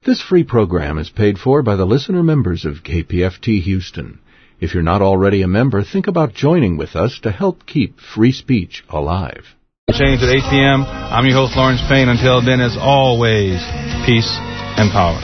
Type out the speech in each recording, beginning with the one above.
This free program is paid for by the listener members of KPFT Houston. If you're not already a member, think about joining with us to help keep free speech alive. Change at 8 p.m. I'm your host, Lawrence Payne. Until then, as always, peace and power.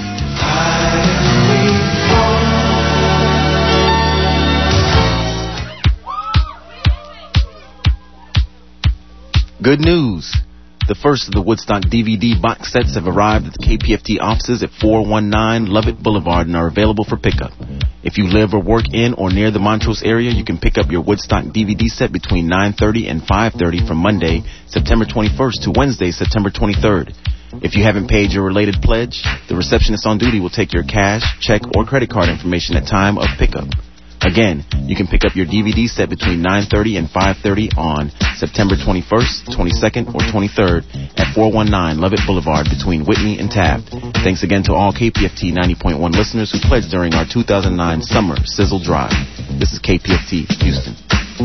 Good news. The first of the Woodstock DVD box sets have arrived at the KPFT offices at 419 Lovett Boulevard and are available for pickup. If you live or work in or near the Montrose area, you can pick up your Woodstock DVD set between 9:30 and 5:30 from Monday, September 21st to Wednesday, September 23rd. If you haven't paid your related pledge, the receptionist on duty will take your cash, check, or credit card information at time of pickup. Again, you can pick up your DVD set between 9:30 and 5:30 on September 21st, 22nd, or 23rd at 419 Lovett Boulevard between Whitney and Taft. Thanks again to all KPFT 90.1 listeners who pledged during our 2009 Summer Sizzle Drive. This is KPFT Houston.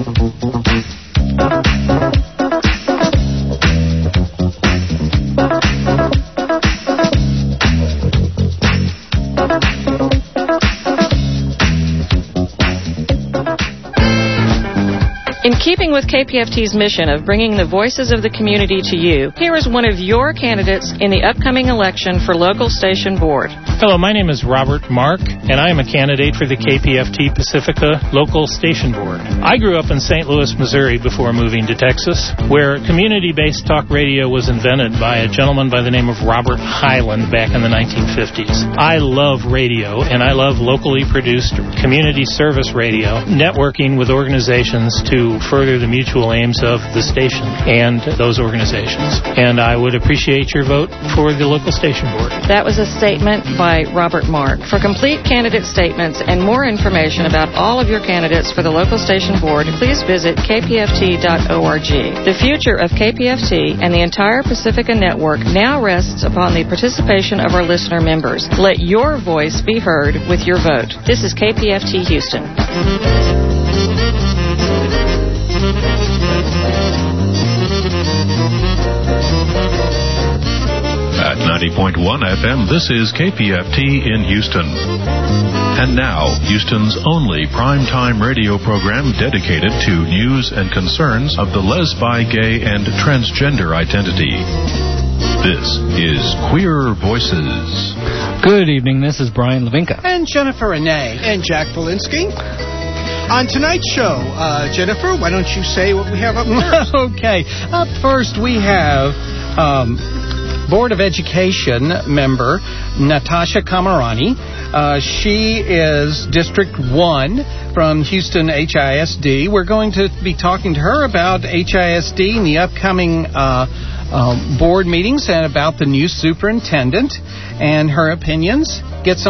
In keeping with KPFT's mission of bringing the voices of the community to you, here is one of your candidates in the upcoming election for local station board. Hello, my name is Robert Mark, and I am a candidate for the KPFT Pacifica Local Station Board. I grew up in St. Louis, Missouri before moving to Texas, where community-based talk radio was invented by a gentleman by the name of Robert Hyland back in the 1950s. I love radio, and I love locally produced community service radio, networking with organizations to further the mutual aims of the station and those organizations. And I would appreciate your vote for the local station board. That was a statement by Robert Mark. For complete candidate statements and more information about all of your candidates for the local station board, please visit kpft.org. The future of KPFT and the entire Pacifica network now rests upon the participation of our listener members. Let your voice be heard with your vote. This is KPFT Houston. At 90.1 FM, this is KPFT in Houston. And now, Houston's only primetime radio program dedicated to news and concerns of the lesbi, gay, and transgender identity. This is Queer Voices. Good evening, this is Brian Levinka. And Jennifer Renee. And Jack Polinsky. On tonight's show, Jennifer, why don't you say what we have up first? Okay. Up first, we have Board of Education member Natasha Kamarani. She is District 1 from Houston HISD. We're going to be talking to her about HISD and the upcoming board meetings and about the new superintendent and her opinions.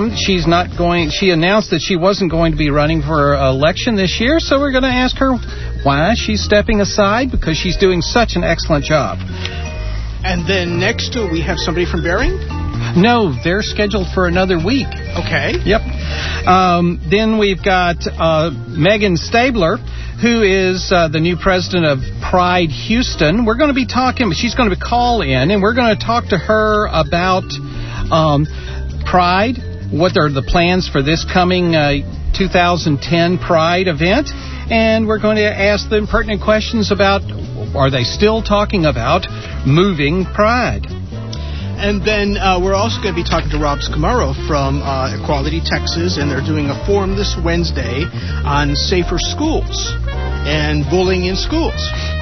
She announced that she wasn't going to be running for election this year, so we're going to ask her why she's stepping aside, because she's doing such an excellent job. And then next we have somebody from Bering? No, they're scheduled for another week. Okay. Yep. Then we've got Megan Stabler, who is the new president of Pride Houston. We're going to be talking, she's going to call in, and we're going to talk to her about Pride, what are the plans for this coming 2010 Pride event, and we're going to ask them pertinent questions about, are they still talking about moving Pride? And then we're also going to be talking to Rob Scamaro from Equality Texas, and they're doing a forum this Wednesday on safer schools and bullying in schools.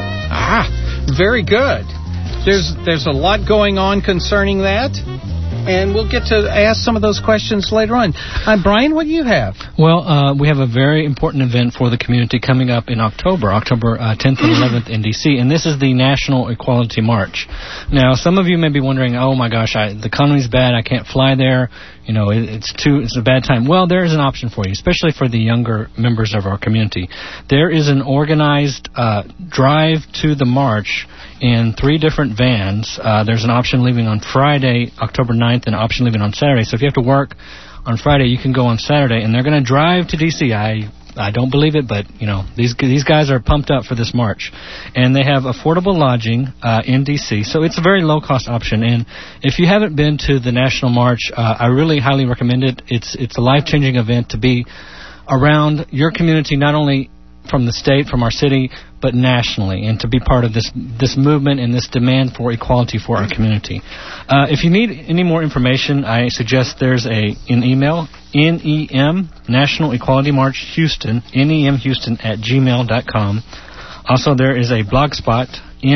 Very good. There's a lot going on concerning that, and we'll get to ask some of those questions later on. Brian, what do you have? Well, we have a very important event for the community coming up in October 10th and 11th in D.C., and this is the National Equality March. Now, some of you may be wondering, oh my gosh, the economy's bad, I can't fly there, it's a bad time. Well, there is an option for you, especially for the younger members of our community. There is an organized drive to the march in 3 different vans. There's an option leaving on Friday, October 9th, and an option leaving on Saturday. So if you have to work on Friday, you can go on Saturday, and they're going to drive to D.C. I I don't believe it, but these guys are pumped up for this march, and they have affordable lodging in D.C. So it's a very low cost option. And if you haven't been to the National March, I really highly recommend it. It's a life-changing event to be around your community, not only from the state, from our city, but nationally, and to be part of this movement and this demand for equality for our community. If you need any more information, I suggest there's an email, NEM, National Equality March Houston, nemhouston@gmail.com. Also, there is a blogspot,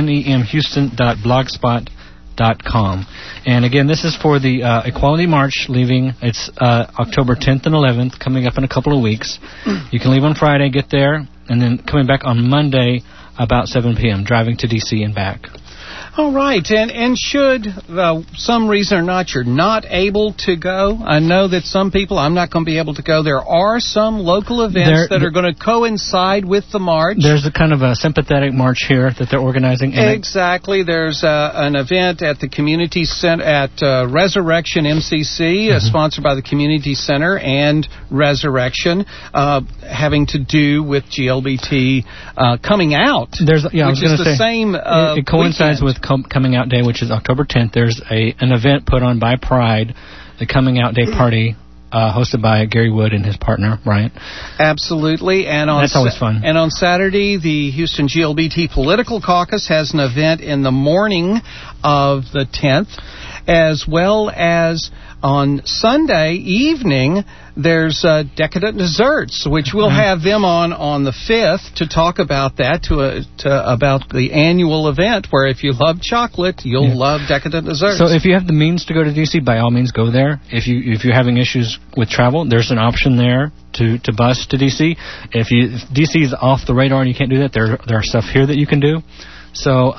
nemhouston.blogspot.com. And again, this is for the Equality March leaving. It's October 10th and 11th, coming up in a couple of weeks. You can leave on Friday, get there, and then coming back on Monday about 7 p.m., driving to D.C. and back. All right, and should some reason or not you're not able to go, I know that some people, I'm not going to be able to go. There are some local events that are going to coincide with the march. There's a kind of a sympathetic march here that they're organizing. Exactly. There's an event at the community center at Resurrection MCC, sponsored by the Community Center and Resurrection, having to do with GLBT coming out. It coincides with Coming Out Day, which is October 10th. There's an event put on by Pride, the Coming Out Day party, hosted by Gary Wood and his partner, Bryant. Absolutely. And that's always fun. And on Saturday, the Houston GLBT Political Caucus has an event in the morning of the 10th, as well as on Sunday evening, there's Decadent Desserts, which we'll have them on the 5th to talk about that, about the annual event, where if you love chocolate, you'll love Decadent Desserts. So if you have the means to go to D.C., by all means go there. If you're having issues with travel, there's an option there to bus to D.C. If D.C. is off the radar and you can't do that, there are stuff here that you can do. So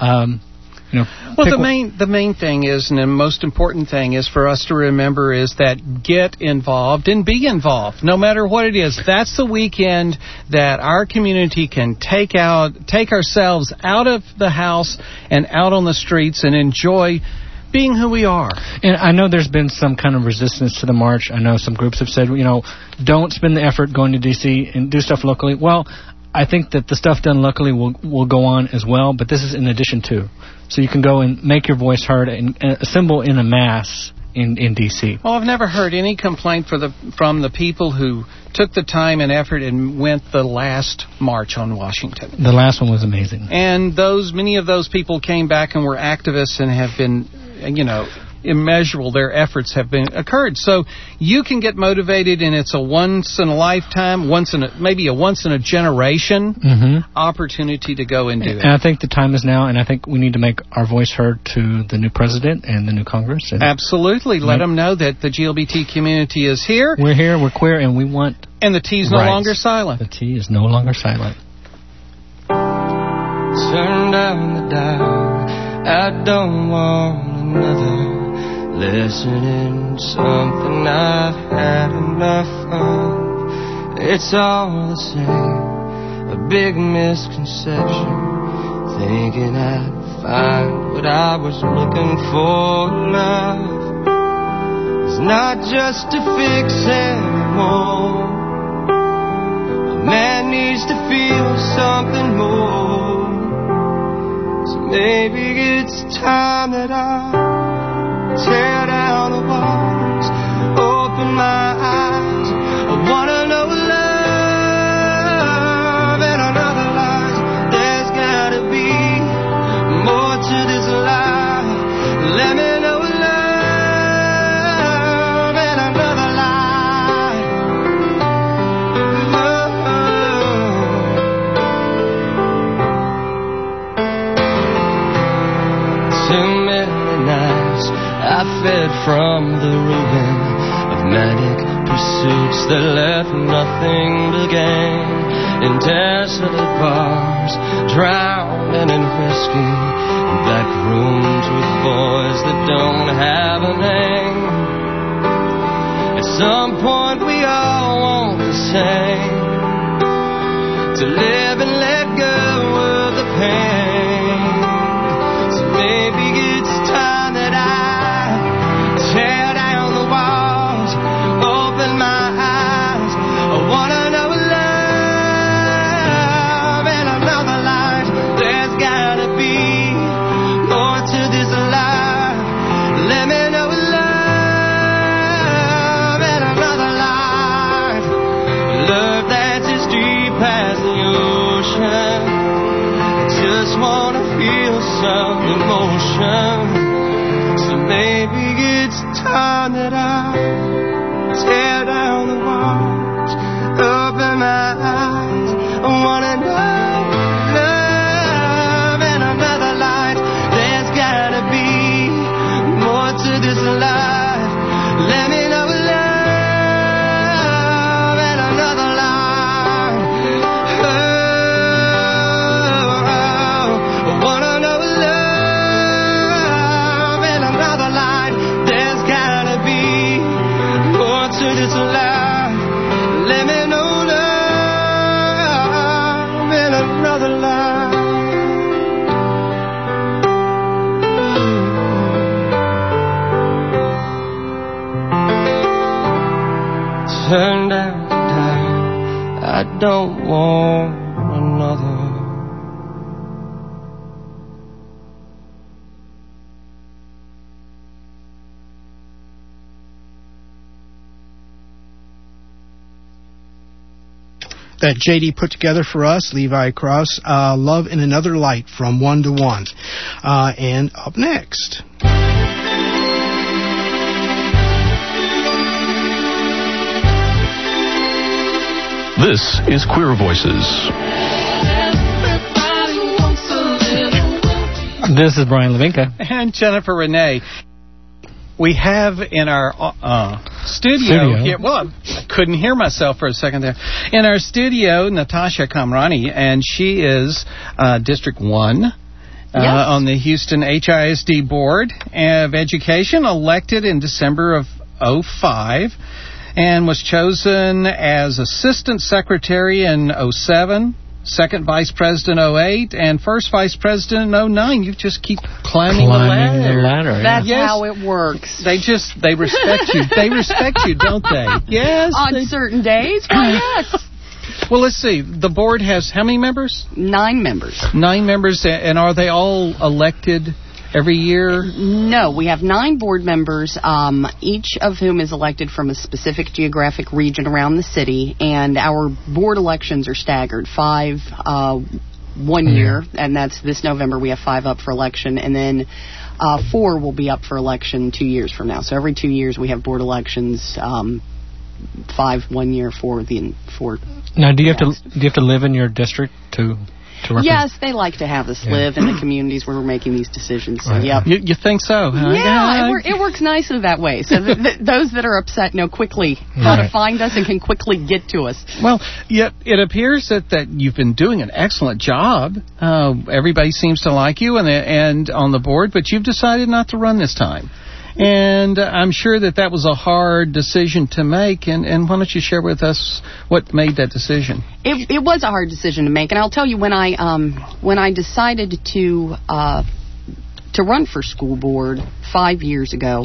the main thing is, and the most important thing is for us to remember, is that get involved and be involved, no matter what it is. That's the weekend that our community can take ourselves out of the house and out on the streets and enjoy being who we are. And I know there's been some kind of resistance to the march. I know some groups have said, don't spend the effort going to D.C. and do stuff locally. Well, I think that the stuff done locally will go on as well, but this is in addition to. So you can go and make your voice heard and assemble in a mass in D.C. Well, I've never heard any complaint from the people who took the time and effort and went the last march on Washington. The last one was amazing. And many of those people came back and were activists and have been, immeasurable. Their efforts have occurred. So you can get motivated, and it's a once in a lifetime, maybe a once in a generation opportunity to go and do it. And I think the time is now, and I think we need to make our voice heard to the new president and the new Congress. Absolutely. Let them know that the GLBT community is here. We're here, we're queer, and we want And the T is no longer silent. The T is no longer silent. Turn down the dial. I don't want another listening to something I've had enough of. It's all the same, a big misconception, thinking I'd find what I was looking for. Love is not just a fix anymore. A man needs to feel something more. So maybe it's time that I tear down the walls, open my eyes. I wanna know love and another life. There's gotta be more to this life. Let me know love and another life. Too many nights I fed from the ruin of manic pursuits that left nothing to gain. In desolate bars, drowning in whiskey, in black rooms with boys that don't have a name. At some point we all want the same, to live and let go of the pain. So maybe it's time that I tear down the walls, open my eyes. I wanna know love So maybe it's time that I tear down the walls, open my eyes. I wanna know love in another life. There's gotta be more to this life. Let me know love in another life. I wanna know love in another life. There's gotta be more to this life. Let me know love in another life. Turned out to die. I don't want another. That JD put together for us, Levi Cross, Love in Another Light from 1 to 1. And up next. This is Queer Voices. This is Brian Levinka. And Jennifer Renee. We have in our studio here, well, I couldn't hear myself for a second there. In our studio, Natasha Kamrani, and she is District 1 on the Houston HISD Board of Education, elected in December of 2005, and was chosen as Assistant Secretary in 2007. Second Vice President 2008, and First Vice President in 2009. You just keep climbing the ladder. That's how it works. They respect you. They respect you, don't they? Yes. On certain days, why yes. Well, let's see. The board has how many members? 9 members. 9 members, and are they all elected every year? No, we have 9 board members, each of whom is elected from a specific geographic region around the city, and our board elections are staggered. 5 1 year, and that's this November. We have 5 up for election, and then 4 will be up for election 2 years from now. So every 2 years we have board elections. 5 1 year for the 4. Now, do you have to live in your district to run? Yes, they like to have us live in the communities where we're making these decisions. So, Right. You think so? Huh? Yeah, it works nicely that way. So those that are upset know quickly how to find us and can quickly get to us. Well, yet it appears that you've been doing an excellent job. Everybody seems to like you and on the board, but you've decided not to run this time. And I'm sure that was a hard decision to make. And why don't you share with us what made that decision? It was a hard decision to make, and I'll tell you when I decided to run for school board 5 years ago.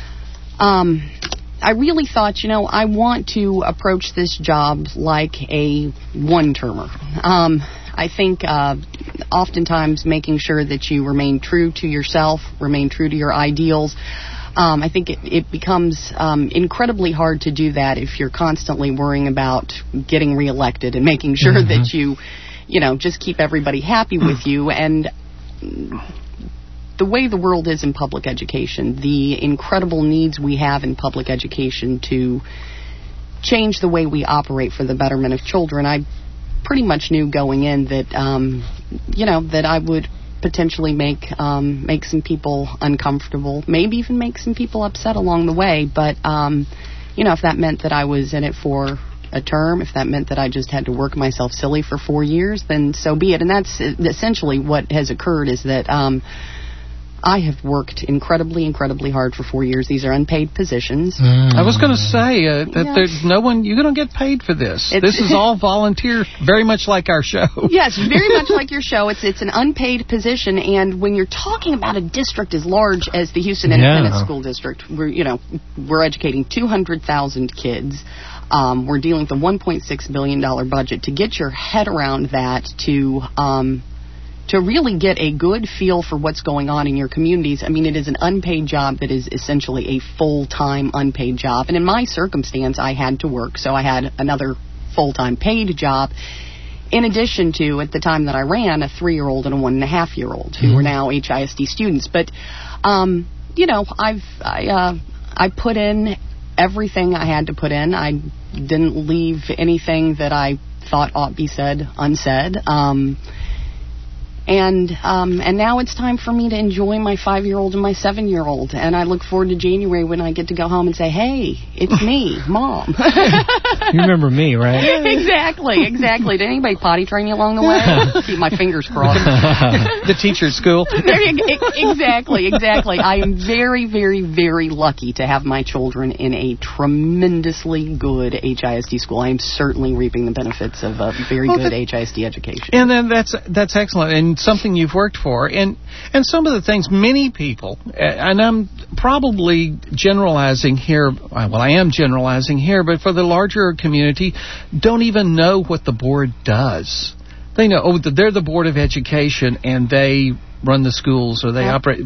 I really thought, I want to approach this job like a one-termer. I think oftentimes making sure that you remain true to yourself, remain true to your ideals. I think it becomes incredibly hard to do that if you're constantly worrying about getting reelected and making sure that you just keep everybody happy with you. And the way the world is in public education, the incredible needs we have in public education to change the way we operate for the betterment of children, I pretty much knew going in that, that I would potentially make some people uncomfortable, maybe even make some people upset along the way. But, if that meant that I was in it for a term, if that meant that I just had to work myself silly for 4 years, then so be it. And that's essentially what has occurred is that I have worked incredibly, incredibly hard for 4 years. These are unpaid positions. I was going to say that there's no one, you're going to get paid for this. This is all volunteer, very much like our show. Yes, very much like your show. It's an unpaid position, and when you're talking about a district as large as the Houston Independent School District, we're educating 200,000 kids. We're dealing with a $1.6 billion budget. To get your head around that, to really get a good feel for what's going on in your communities. I mean, it is an unpaid job that is essentially a full-time unpaid job. And in my circumstance, I had to work, so I had another full-time paid job. in addition to, at the time that I ran, a 3-year-old and a 1.5-year-old who are now HISD students. But, I put in everything I had to put in. I didn't leave anything that I thought ought be said unsaid. And now it's time for me to enjoy my 5-year-old and my 7-year-old. And I look forward to January when I get to go home and say, hey, it's me, Mom. You remember me, right? Exactly. Did anybody potty train you along the way? Keep my fingers crossed. The teacher at school. Exactly. I am very, very, very lucky to have my children in a tremendously good HISD school. I am certainly reaping the benefits of a very good HISD education. And then that's excellent. And something you've worked for, and some of the things many people, and I'm probably generalizing here, well, I am generalizing here, but for the larger community, don't even know what the board does. They know, they're the Board of Education, and they run the schools, or they operate.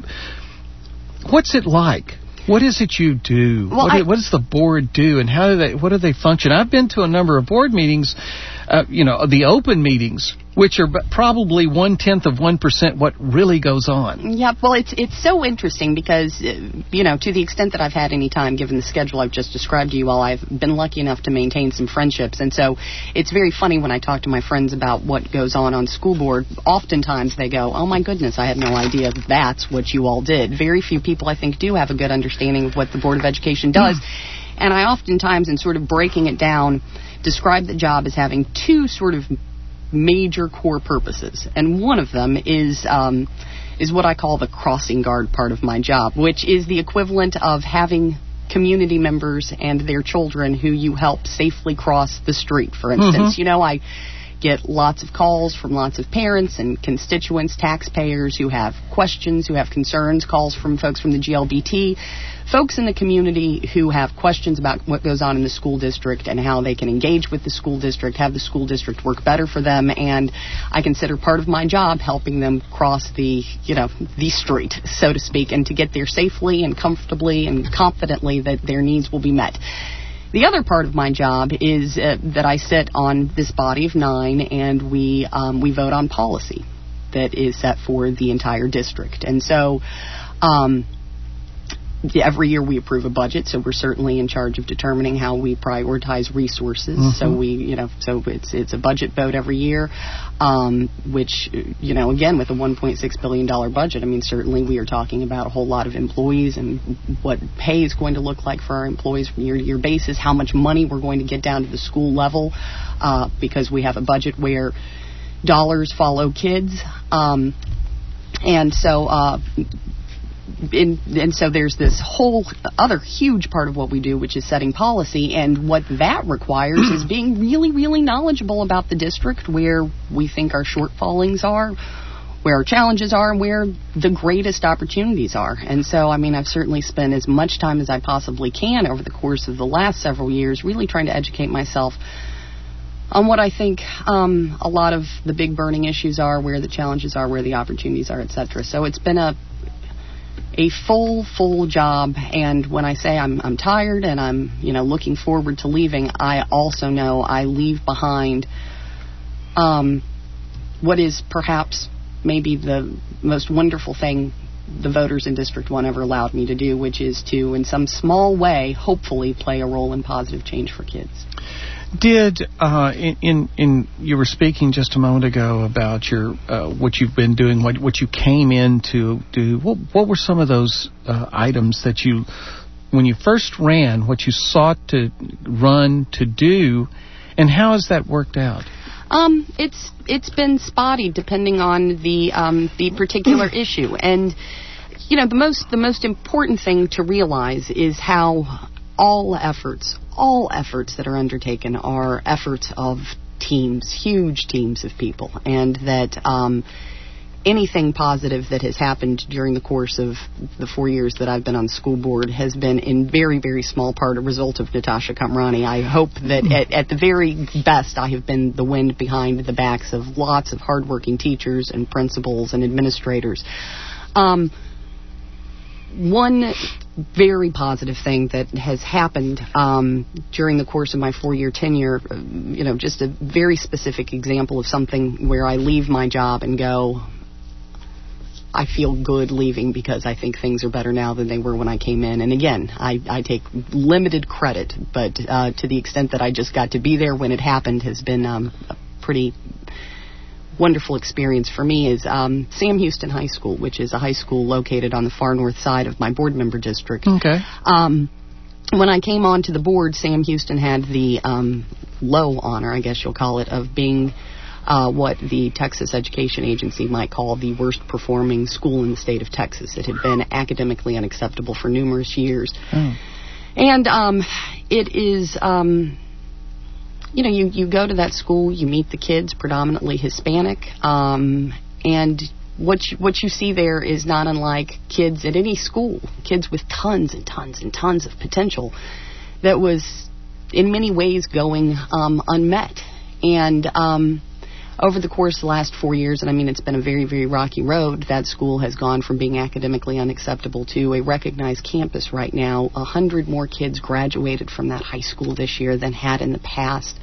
What's it like? What is it you do? Well, what does the board do, and what do they function? I've been to a number of board meetings, the open meetings, which are probably 0.1% what really goes on. Yeah, well, it's so interesting because, to the extent that I've had any time, given the schedule I've just described to you all, I've been lucky enough to maintain some friendships. And so it's very funny when I talk to my friends about what goes on school board. Oftentimes they go, oh, my goodness, I had no idea that's what you all did. Very few people, I think, do have a good understanding of what the Board of Education does. And I oftentimes, in sort of breaking it down, describe the job as having two sort of major core purposes, and one of them is what I call the crossing guard part of my job, which is the equivalent of having community members and their children who you help safely cross the street, for instance. I get lots of calls from lots of parents and constituents, taxpayers who have questions, who have concerns, calls from folks from the GLBT, folks in the community who have questions about what goes on in the school district and how they can engage with the school district, have the school district work better for them, and I consider part of my job helping them cross the street, so to speak, and to get there safely and comfortably and confidently that their needs will be met. The other part of my job is that I sit on this body of 9, and we vote on policy that is set for the entire district. And so every year we approve a budget, so we're certainly in charge of determining how we prioritize resources. So so it's a budget vote every year, which, again, with a $1.6 billion budget, I mean, certainly we are talking about a whole lot of employees and what pay is going to look like for our employees from year-to-year basis, how much money we're going to get down to the school level, because we have a budget where dollars follow kids. And so there's this whole other huge part of what we do, which is setting policy, and what that requires is being really, really knowledgeable about the district, where we think our shortfallings are, where our challenges are, and where the greatest opportunities are. And so, I mean, I've certainly spent as much time as I possibly can over the course of the last several years really trying to educate myself on what I think a lot of the big burning issues are, where the challenges are, where the opportunities are, etc. So it's been a full job, and when I say I'm tired and I'm looking forward to leaving, I also know I leave behind what is perhaps maybe the most wonderful thing the voters in District 1 ever allowed me to do, which is to, in some small way, hopefully play a role in positive change for kids. Did you were speaking just a moment ago about your what you've been doing, what you came in to do. What were some of those items that you, when you first ran, what you sought to run to do, and how has that worked out? It's been spotty depending on the particular issue, and the most important thing to realize is how all efforts that are undertaken are efforts of teams, huge teams of people, and that anything positive that has happened during the course of the 4 years that I've been on the school board has been in very, very small part a result of Natasha Kamrani. I hope that at the very best I have been the wind behind the backs of lots of hardworking teachers and principals and administrators. one very positive thing that has happened during the course of my 4-year tenure, just a very specific example of something where I leave my job and go, I feel good leaving because I think things are better now than they were when I came in. And again, I take limited credit, but to the extent that I just got to be there when it happened has been a pretty wonderful experience for me. Is Sam Houston High School, which is a high school located on the far north side of my board member district. Okay. When I came onto the board, Sam Houston had the low honor, I guess you'll call it, of being what the Texas Education Agency might call the worst performing school in the state of Texas. It had been academically unacceptable for numerous years. Oh. And it is, you go to that school, you meet the kids, predominantly Hispanic, and what you see there is not unlike kids at any school, kids with tons and tons and tons of potential that was in many ways going unmet. And over the course of the last 4 years, and I mean it's been a very, very rocky road, that school has gone from being academically unacceptable to a recognized campus right now. 100 more kids graduated from that high school this year than had in the past.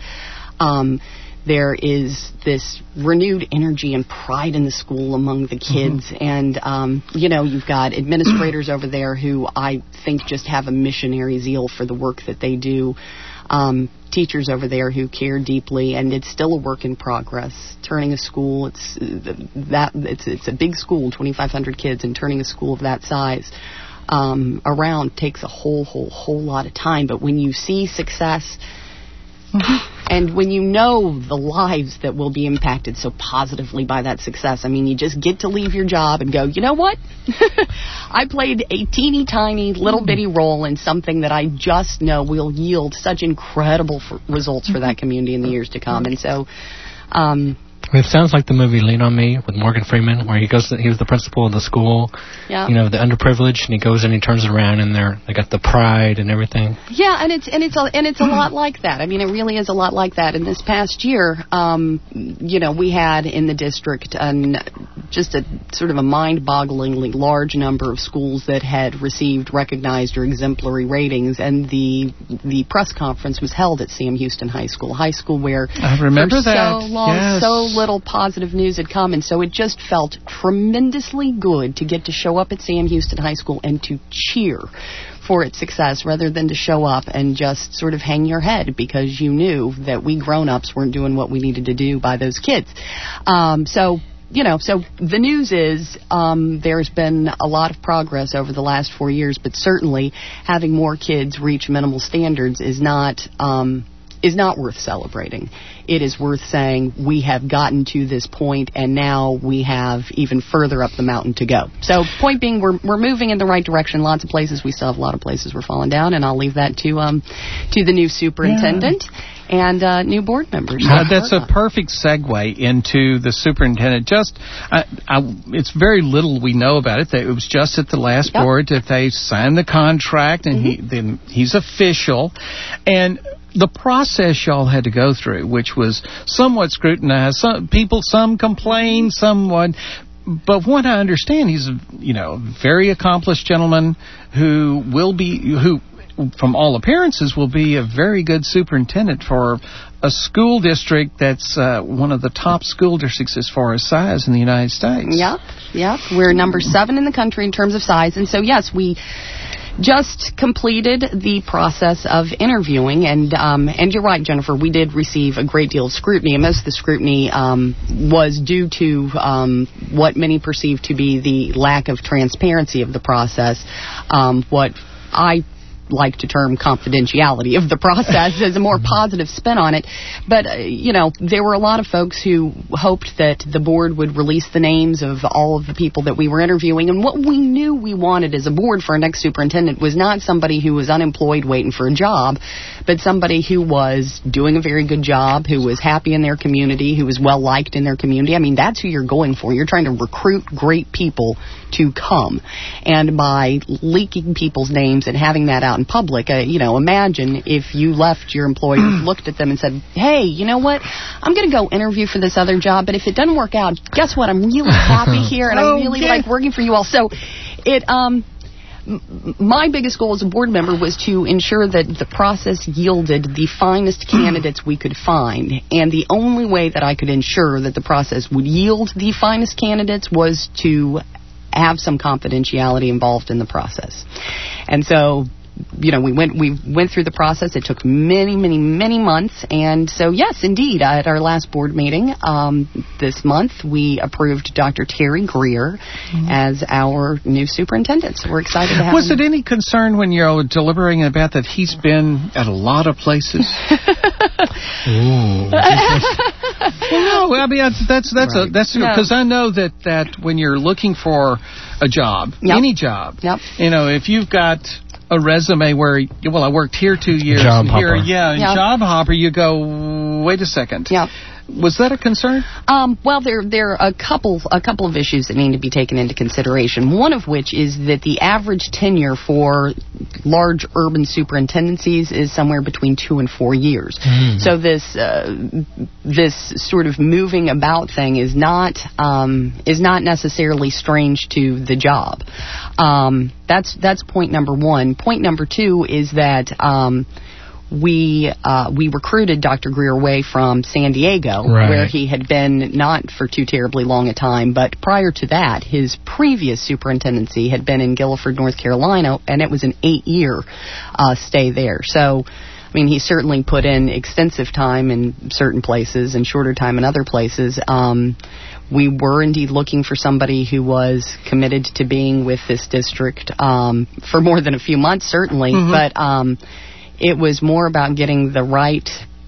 There is this renewed energy and pride in the school among the kids. And, you've got administrators over there who I think just have a missionary zeal for the work that they do. Teachers over there who care deeply, and it's still a work in progress. Turning a school, it's a big school, 2,500 kids, and turning a school of that size around takes a whole lot of time. But when you see success, and when you know the lives that will be impacted so positively by that success, I mean, you just get to leave your job and go, you know what? I played a teeny tiny little bitty role in something that I just know will yield such incredible results for that community in the years to come. And so, it sounds like the movie Lean on Me with Morgan Freeman, where he was the principal of the school, the underprivileged, and he goes and he turns it around, and they got the pride and everything. Yeah, and it's a lot like that. I mean, it really is a lot like that. And this past year, we had in the district just a sort of a mind-bogglingly large number of schools that had received recognized or exemplary ratings, and the press conference was held at Sam Houston High School, where I remember for that. so long, yes. so little positive news had come, and so it just felt tremendously good to get to show up at Sam Houston High School and to cheer for its success rather than to show up and just sort of hang your head because you knew that we grown-ups weren't doing what we needed to do by those kids. So the news is there's been a lot of progress over the last 4 years, but certainly having more kids reach minimal standards is not worth celebrating. It is worth saying we have gotten to this point, and now we have even further up the mountain to go. So, point being, we're moving in the right direction. Lots of places, we still have a lot of places we're falling down, and I'll leave that to the new superintendent and new board members. That's a perfect segue into the superintendent. It's very little we know about it. It was just at the last board that they signed the contract, and he's official, and the process y'all had to go through, which was somewhat scrutinized. Some complained, somewhat. But what I understand, he's a very accomplished gentleman who, from all appearances, will be a very good superintendent for a school district that's one of the top school districts as far as size in the United States. Yep. We're number 7 in the country in terms of size, and so yes, we just completed the process of interviewing, and you're right, Jennifer, we did receive a great deal of scrutiny, and most of the scrutiny was due to what many perceived to be the lack of transparency of the process, what I like to term confidentiality of the process as a more positive spin on it. But, there were a lot of folks who hoped that the board would release the names of all of the people that we were interviewing. And what we knew we wanted as a board for our next superintendent was not somebody who was unemployed waiting for a job, but somebody who was doing a very good job, who was happy in their community, who was well-liked in their community. I mean, that's who you're going for. You're trying to recruit great people to come. And by leaking people's names and having that out in public, imagine if you left your employers, looked at them and said, hey, you know what, I'm going to go interview for this other job, but if it doesn't work out, guess what, I'm really happy here, and I really like working for you all. So it my biggest goal as a board member was to ensure that the process yielded the finest candidates we could find. And the only way that I could ensure that the process would yield the finest candidates was to have some confidentiality involved in the process. And so, we went through the process. It took many, many, many months. And so, yes, indeed, at our last board meeting this month, we approved Dr. Terry Greer as our new superintendent. So we're excited to have him. Was it any concern when you're deliberating about that he's been at a lot of places? Well, no, I mean, that's because I know that when you're looking for a job, any job, if you've got a resume where, I worked here 2 years. Job hopper. Job hopper, you go, wait a second. Yeah. Was that a concern? Well, there are a couple of issues that need to be taken into consideration. One of which is that the average tenure for large urban superintendencies is somewhere between 2 and 4 years. Mm-hmm. So this sort of moving about thing is not necessarily strange to the job. That's point number one. Point number two is that we recruited Dr. Greer away from San Diego, where he had been not for too terribly long a time, but prior to that, his previous superintendency had been in Guilford, North Carolina, and it was an 8-year stay there. So, I mean, he certainly put in extensive time in certain places and shorter time in other places. We were indeed looking for somebody who was committed to being with this district for more than a few months, certainly, but it was more about getting the right,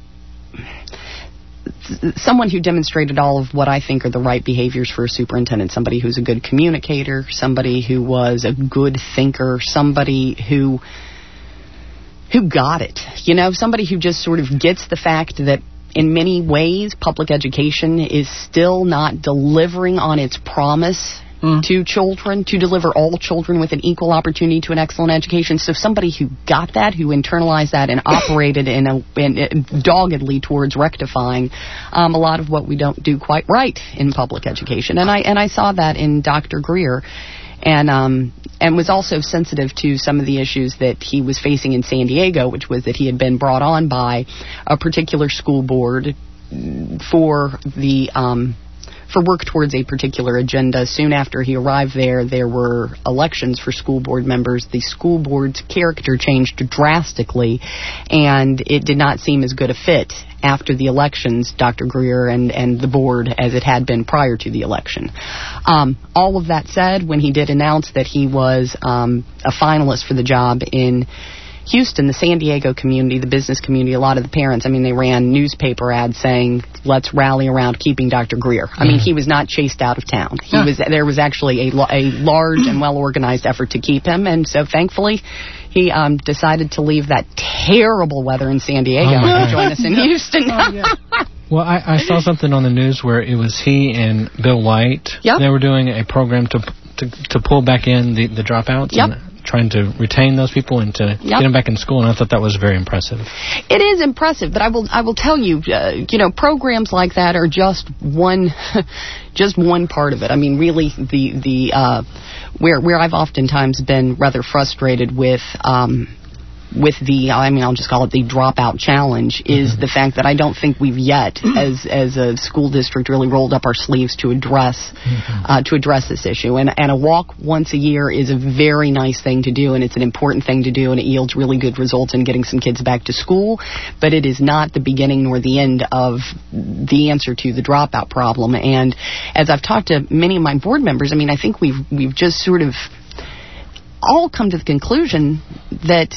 someone who demonstrated all of what I think are the right behaviors for a superintendent. Somebody who's a good communicator, somebody who was a good thinker, somebody who got it. Somebody who just sort of gets the fact that in many ways public education is still not delivering on its promise to children, to deliver all children with an equal opportunity to an excellent education. So somebody who got that, who internalized that and operated doggedly towards rectifying a lot of what we don't do quite right in public education. And I saw that in Dr. Greer. And was also sensitive to some of the issues that he was facing in San Diego, which was that he had been brought on by a particular school board for work towards a particular agenda. Soon after he arrived there were elections for school board members. The school board's character changed drastically, and it did not seem as good a fit after the elections, Dr. Greer and the board, as it had been prior to the election. All of that said, when he did announce that he was a finalist for the job in Houston, the San Diego community, the business community, a lot of the parents, they ran newspaper ads saying, let's rally around keeping Dr. Greer. He was not chased out of town. There was actually a large and well-organized effort to keep him, and so thankfully he decided to leave that terrible weather in San Diego and join us in Houston. Well, I saw something on the news where it was he and Bill White. Yep. They were doing a program to pull back in the dropouts. Yep. And trying to retain those people and to get them back in school, and I thought that was very impressive. It is impressive, but I will tell you, programs like that are just one part of it. Really, where I've oftentimes been rather frustrated with I'll just call it the dropout challenge, is the fact that I don't think we've yet, as a school district, really rolled up our sleeves to address this issue. And a walk once a year is a very nice thing to do, and it's an important thing to do, and it yields really good results in getting some kids back to school. But it is not the beginning nor the end of the answer to the dropout problem. And as I've talked to many of my board members, I think we've just sort of all come to the conclusion that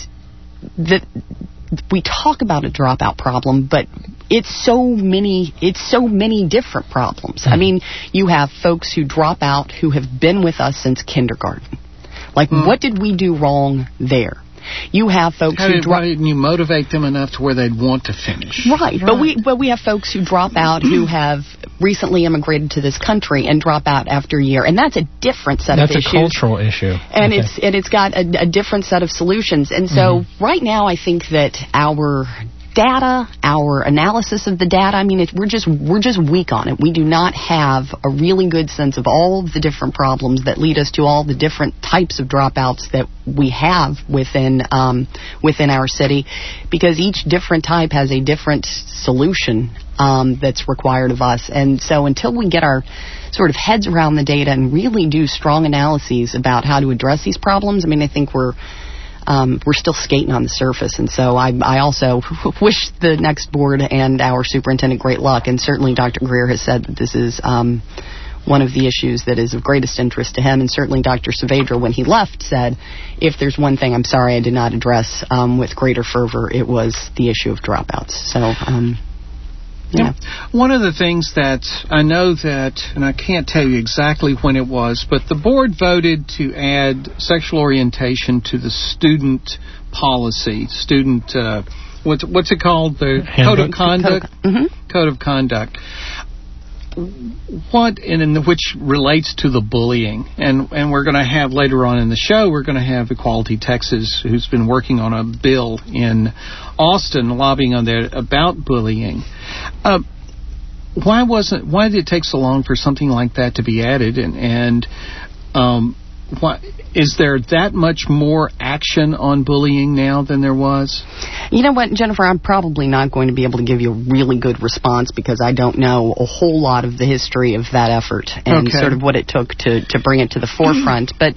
we talk about a dropout problem, but it's so many different problems. You have folks who drop out who have been with us since kindergarten. What did we do wrong there? You have folks who drop. Why didn't you motivate them enough to where they'd want to finish? Right. But we have folks who drop out who have recently immigrated to this country and drop out after a year, and that's a different set of issues. That's a cultural issue, and it's got a different set of solutions. And so right now, I think that our data, our analysis of the data, I mean, we're just weak on it. We do not have a really good sense of all of the different problems that lead us to all the different types of dropouts that we have within our city, because each different type has a different solution that's required of us. And so until we get our sort of heads around the data and really do strong analyses about how to address these problems, I mean, I think we're still skating on the surface. And so I also wish the next board and our superintendent great luck. And certainly Dr. Greer has said that this is one of the issues that is of greatest interest to him. And certainly Dr. Saavedra, when he left, said, if there's one thing I'm sorry I did not address with greater fervor, it was the issue of dropouts. So, yeah. One of the things that I know that, and I can't tell you exactly when it was, but the board voted to add sexual orientation to the student policy, what's it called? The Code of Conduct? Code of Conduct. Which relates to the bullying. And we're going to have later on in the show, we're going to have Equality Texas, who's been working on a bill in Austin, lobbying on there about bullying. Why did it take so long for something like that to be added? And why, is there that much more action on bullying now than there was? You know what, Jennifer, I'm probably not going to be able to give you a really good response because I don't know a whole lot of the history of that effort and sort of what it took to bring it to the forefront. But,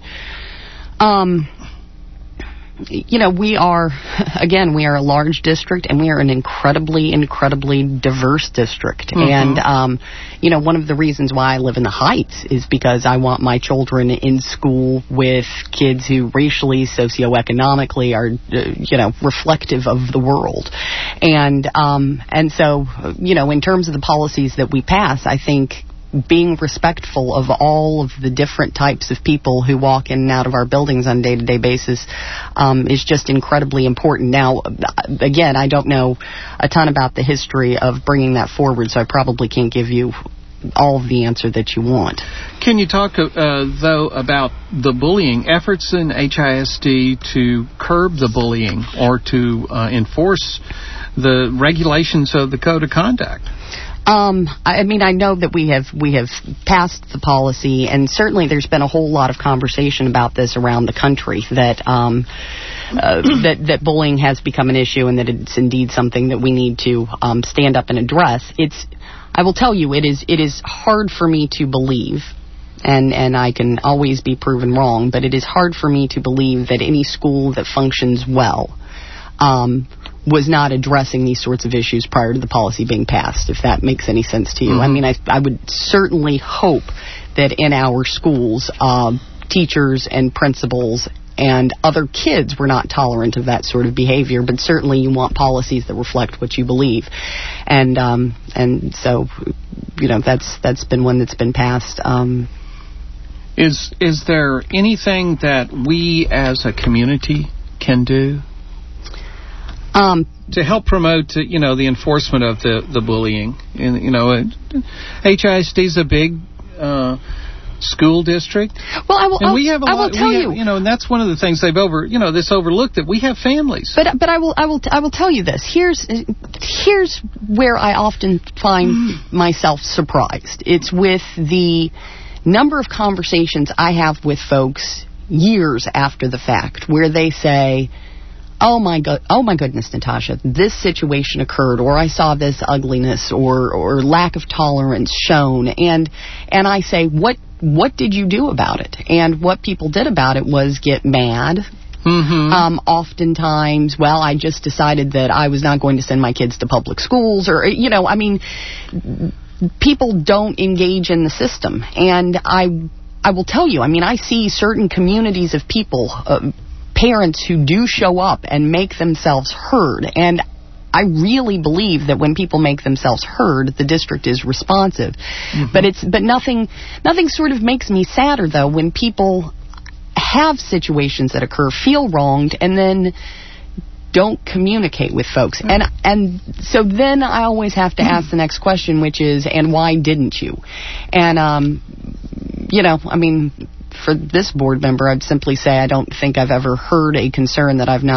you know, we are a large district, and we are an incredibly, incredibly diverse district. And, you know, one of the reasons why I live in the Heights is because I want my children in school with kids who racially, socioeconomically are, you know, reflective of the world. And so, you know, in terms of the policies that we pass, I think being respectful of all of the different types of people who walk in and out of our buildings on a day-to-day basis is just incredibly important. Now, again, I don't know a ton about the history of bringing that forward, so I probably can't give you all of the answer that you want. Can you talk, though, about the bullying efforts in HISD to curb the bullying or to enforce the regulations of the Code of Conduct? I mean, I know that we have passed the policy, and certainly there's been a whole lot of conversation about this around the country, that that bullying has become an issue and that it's indeed something that we need to stand up and address. I will tell you, it is hard for me to believe, and I can always be proven wrong, but it is hard for me to believe that any school that functions well was not addressing these sorts of issues prior to the policy being passed, if that makes any sense to you. I mean, I would certainly hope that in our schools, teachers and principals and other kids were not tolerant of that sort of behavior, but certainly you want policies that reflect what you believe. And so, you know, that's been one that's been passed. Is there anything that we as a community can do to help promote, you know, the enforcement of the bullying? And, you know, HISD is a big school district. Well, I will tell you. You know, and that's one of the things they've overlooked, that we have families. But I will tell you this. Here's where I often find myself surprised. It's with the number of conversations I have with folks years after the fact, where they say, oh my goodness, Natasha, this situation occurred, or I saw this ugliness or lack of tolerance shown, and I say, what did you do about it? And what people did about it was get mad. Oftentimes, well, I just decided that I was not going to send my kids to public schools, or, you know, I mean, people don't engage in the system. And I will tell you, I mean, I see certain communities of people, parents who do show up and make themselves heard, and I really believe that when people make themselves heard, the district is responsive. But nothing sort of makes me sadder, though, when people have situations that occur, feel wronged, and then don't communicate with folks. And so then I always have to ask the next question, which is, and why didn't you? And you know, I mean, for this board member, I'd simply say I don't think I've ever heard a concern that I've not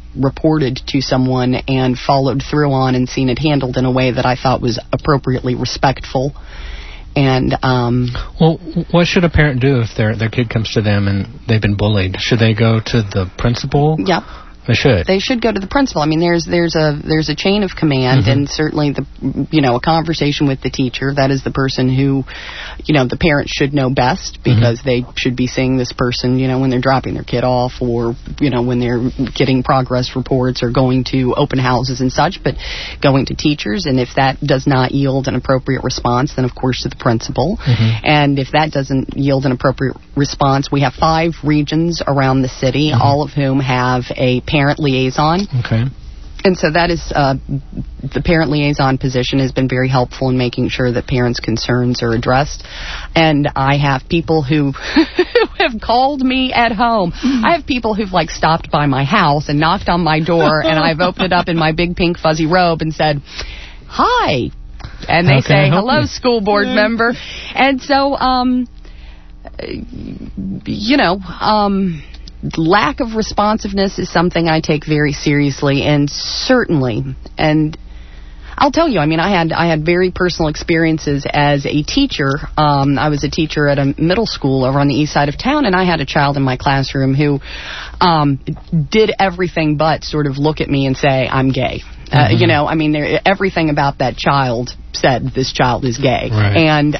reported to someone and followed through on and seen it handled in a way that I thought was appropriately respectful. And well, what should a parent do if their kid comes to them and they've been bullied? Should they go to the principal? Yep. They should. They should go to the principal. I mean, there's a chain of command, and certainly a conversation with the teacher. That is the person who, the parent should know best, because they should be seeing this person, when they're dropping their kid off, or when they're getting progress reports or going to open houses and such. But going to teachers, and if that does not yield an appropriate response, then of course to the principal. And if that doesn't yield an appropriate response, we have 5 regions around the city, all of whom have a parent liaison. Okay. And so that is the parent liaison position has been very helpful in making sure that parents' concerns are addressed. And I have people who have called me at home. I have people who've stopped by my house and knocked on my door, and I've opened it up in my big pink fuzzy robe and said, "Hi." And they say, "Hello, school board member." And so lack of responsiveness is something I take very seriously, and certainly, and I'll tell you, I mean, I had very personal experiences as a teacher. I was a teacher at a middle school over on the east side of town, and I had a child in my classroom who did everything but sort of look at me and say, "I'm gay." Everything about that child said this child is gay. Right. And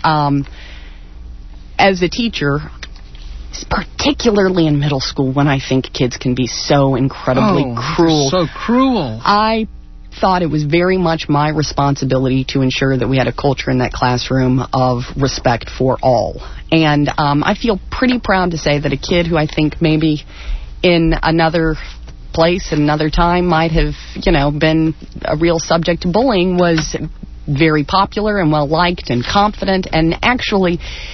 as a teacher, particularly in middle school, when I think kids can be so incredibly cruel. So cruel. I thought it was very much my responsibility to ensure that we had a culture in that classroom of respect for all. And I feel pretty proud to say that a kid who I think maybe in another place, at another time, might have, been a real subject to bullying, was very popular and well-liked and confident, and actually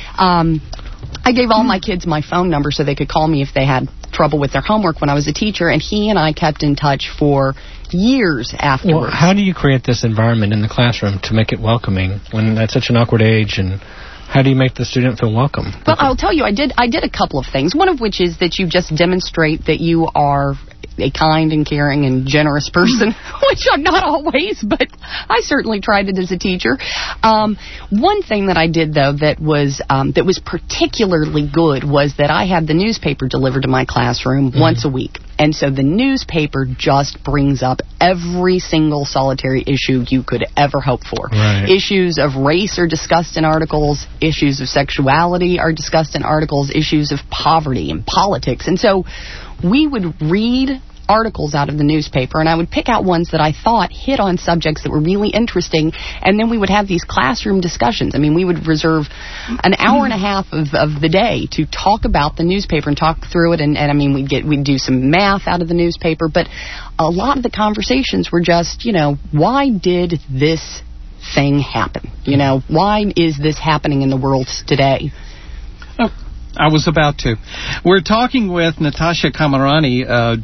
I gave all my kids my phone number so they could call me if they had trouble with their homework when I was a teacher, and he and I kept in touch for years afterwards. Well, how do you create this environment in the classroom to make it welcoming when at such an awkward age, and how do you make the student feel welcome? Well, I'll tell you, I did a couple of things, one of which is that you just demonstrate that you are a kind and caring and generous person, which I'm not always, but I certainly tried it as a teacher. One thing that I did, though, that was particularly good was that I had the newspaper delivered to my classroom once a week. And so the newspaper just brings up every single solitary issue you could ever hope for. Right. Issues of race are discussed in articles. Issues of sexuality are discussed in articles. Issues of poverty and politics. And so we would read articles out of the newspaper, and I would pick out ones that I thought hit on subjects that were really interesting, and then we would have these classroom discussions. I mean, we would reserve an hour and a half of the day to talk about the newspaper and talk through it, and I mean, we'd do some math out of the newspaper, but a lot of the conversations were just, why did this thing happen? Why is this happening in the world today? Oh, I was about to. We're talking with Natasha Kamarani,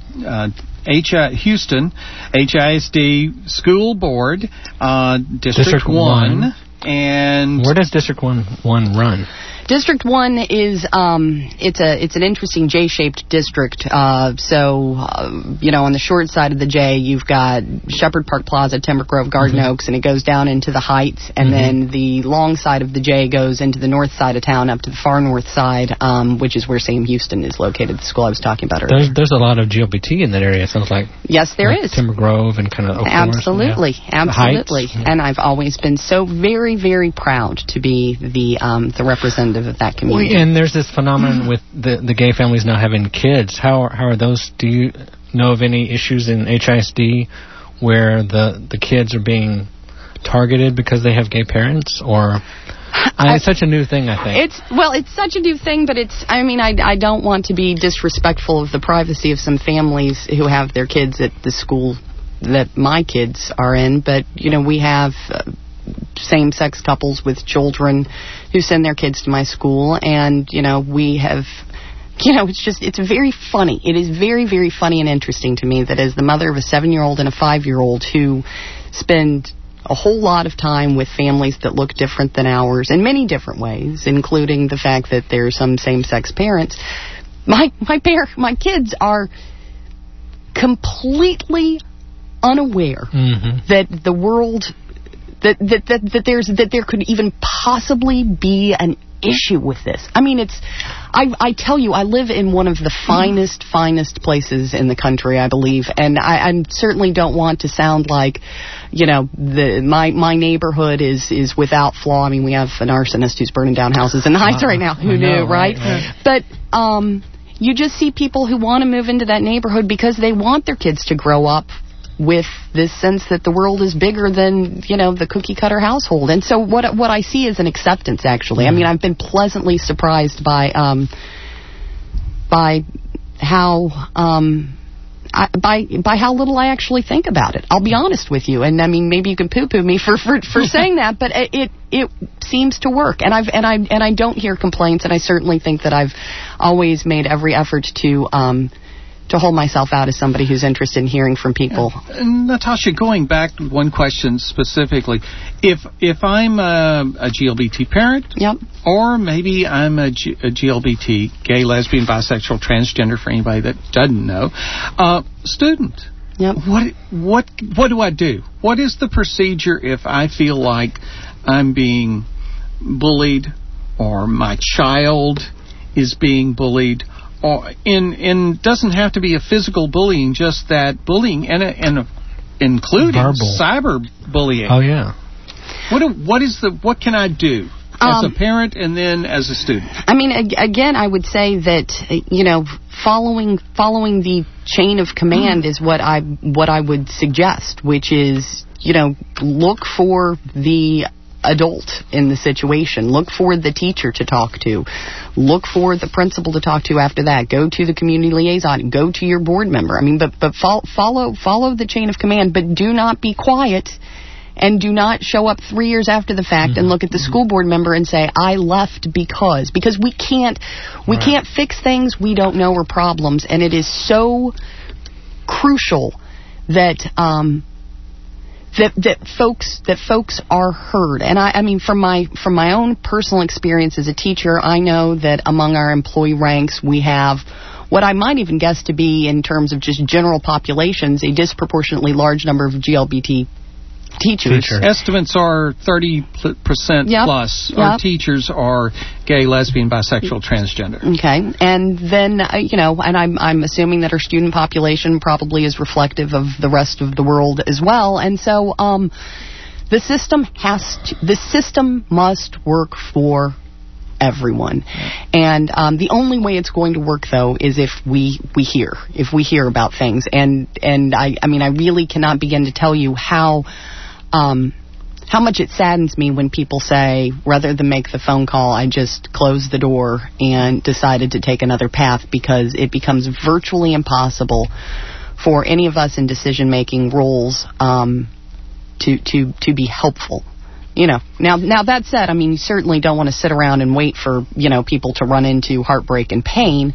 Houston HISD School Board, District 1. And where does District 1 run? District 1 is it's an interesting J-shaped district. On the short side of the J, you've got Shepherd Park Plaza, Timber Grove, Garden Oaks, and it goes down into the Heights. And then the long side of the J goes into the north side of town, up to the far north side, which is where Sam Houston is located, the school I was talking about earlier. There's a lot of GLBT in that area, it sounds like. Yes, there is. Timber Grove and kind of Oak Absolutely, Forest, absolutely. Heights. And I've always been so very, very proud to be the representative of that community. And there's this phenomenon with the gay families now having kids. How are those? Do you know of any issues in HISD where the kids are being targeted because they have gay parents? Or it's such a new thing, I think. It's such a new thing, but I don't want to be disrespectful of the privacy of some families who have their kids at the school that my kids are in, but we have same-sex couples with children who send their kids to my school, and we have it's very funny. It is very, very funny and interesting to me that as the mother of a 7-year-old and a 5-year-old who spend a whole lot of time with families that look different than ours in many different ways, including the fact that there are some same-sex parents, my kids are completely unaware that the world, that there could even possibly be an issue with this. I mean, I tell you, I live in one of the finest places in the country, I believe, and I certainly don't want to sound like, my neighborhood is without flaw. I mean, we have an arsonist who's burning down houses in the Heights right now. Who knew, right? But you just see people who want to move into that neighborhood because they want their kids to grow up with this sense that the world is bigger than, the cookie-cutter household. And so what I see is an acceptance, actually. I mean, I've been pleasantly surprised by how by how little I actually think about it. I'll be honest with you. And I mean, maybe you can poo-poo me for saying that, but it seems to work. And I don't hear complaints, and I certainly think that I've always made every effort to hold myself out as somebody who's interested in hearing from people. Natasha, going back to one question specifically, if I'm a GLBT parent, or maybe I'm a GLBT, gay, lesbian, bisexual, transgender, for anybody that doesn't know, student, what do I do? What is the procedure if I feel like I'm being bullied, or my child is being bullied? Or doesn't have to be a physical bullying, just that bullying and including verbal cyber bullying. Oh yeah. What can I do as a parent and then as a student? I mean, again, I would say that following the chain of command is what I would suggest, which is look for the adult in the situation. Look for the teacher to talk to. Look for the principal to talk to after that. Go to the community liaison. Go to your board member. I mean, but follow the chain of command, but do not be quiet, and do not show up 3 years after the fact and look at the school board member and say, I left because we can't fix things we don't know are problems, and it is so crucial that that folks are heard. And I mean, from my own personal experience as a teacher, I know that among our employee ranks we have what I might even guess to be, in terms of just general populations, a disproportionately large number of GLBT teachers. Estimates are 30% plus. Our teachers are gay, lesbian, bisexual, transgender. Okay, and then and I'm assuming that our student population probably is reflective of the rest of the world as well. And so the system must work for everyone. And the only way it's going to work, though, is if we hear about things. And I mean, I really cannot begin to tell you how much it saddens me when people say, rather than make the phone call, I just closed the door and decided to take another path, because it becomes virtually impossible for any of us in decision-making roles to be helpful. Now that said, I mean, you certainly don't want to sit around and wait for, people to run into heartbreak and pain.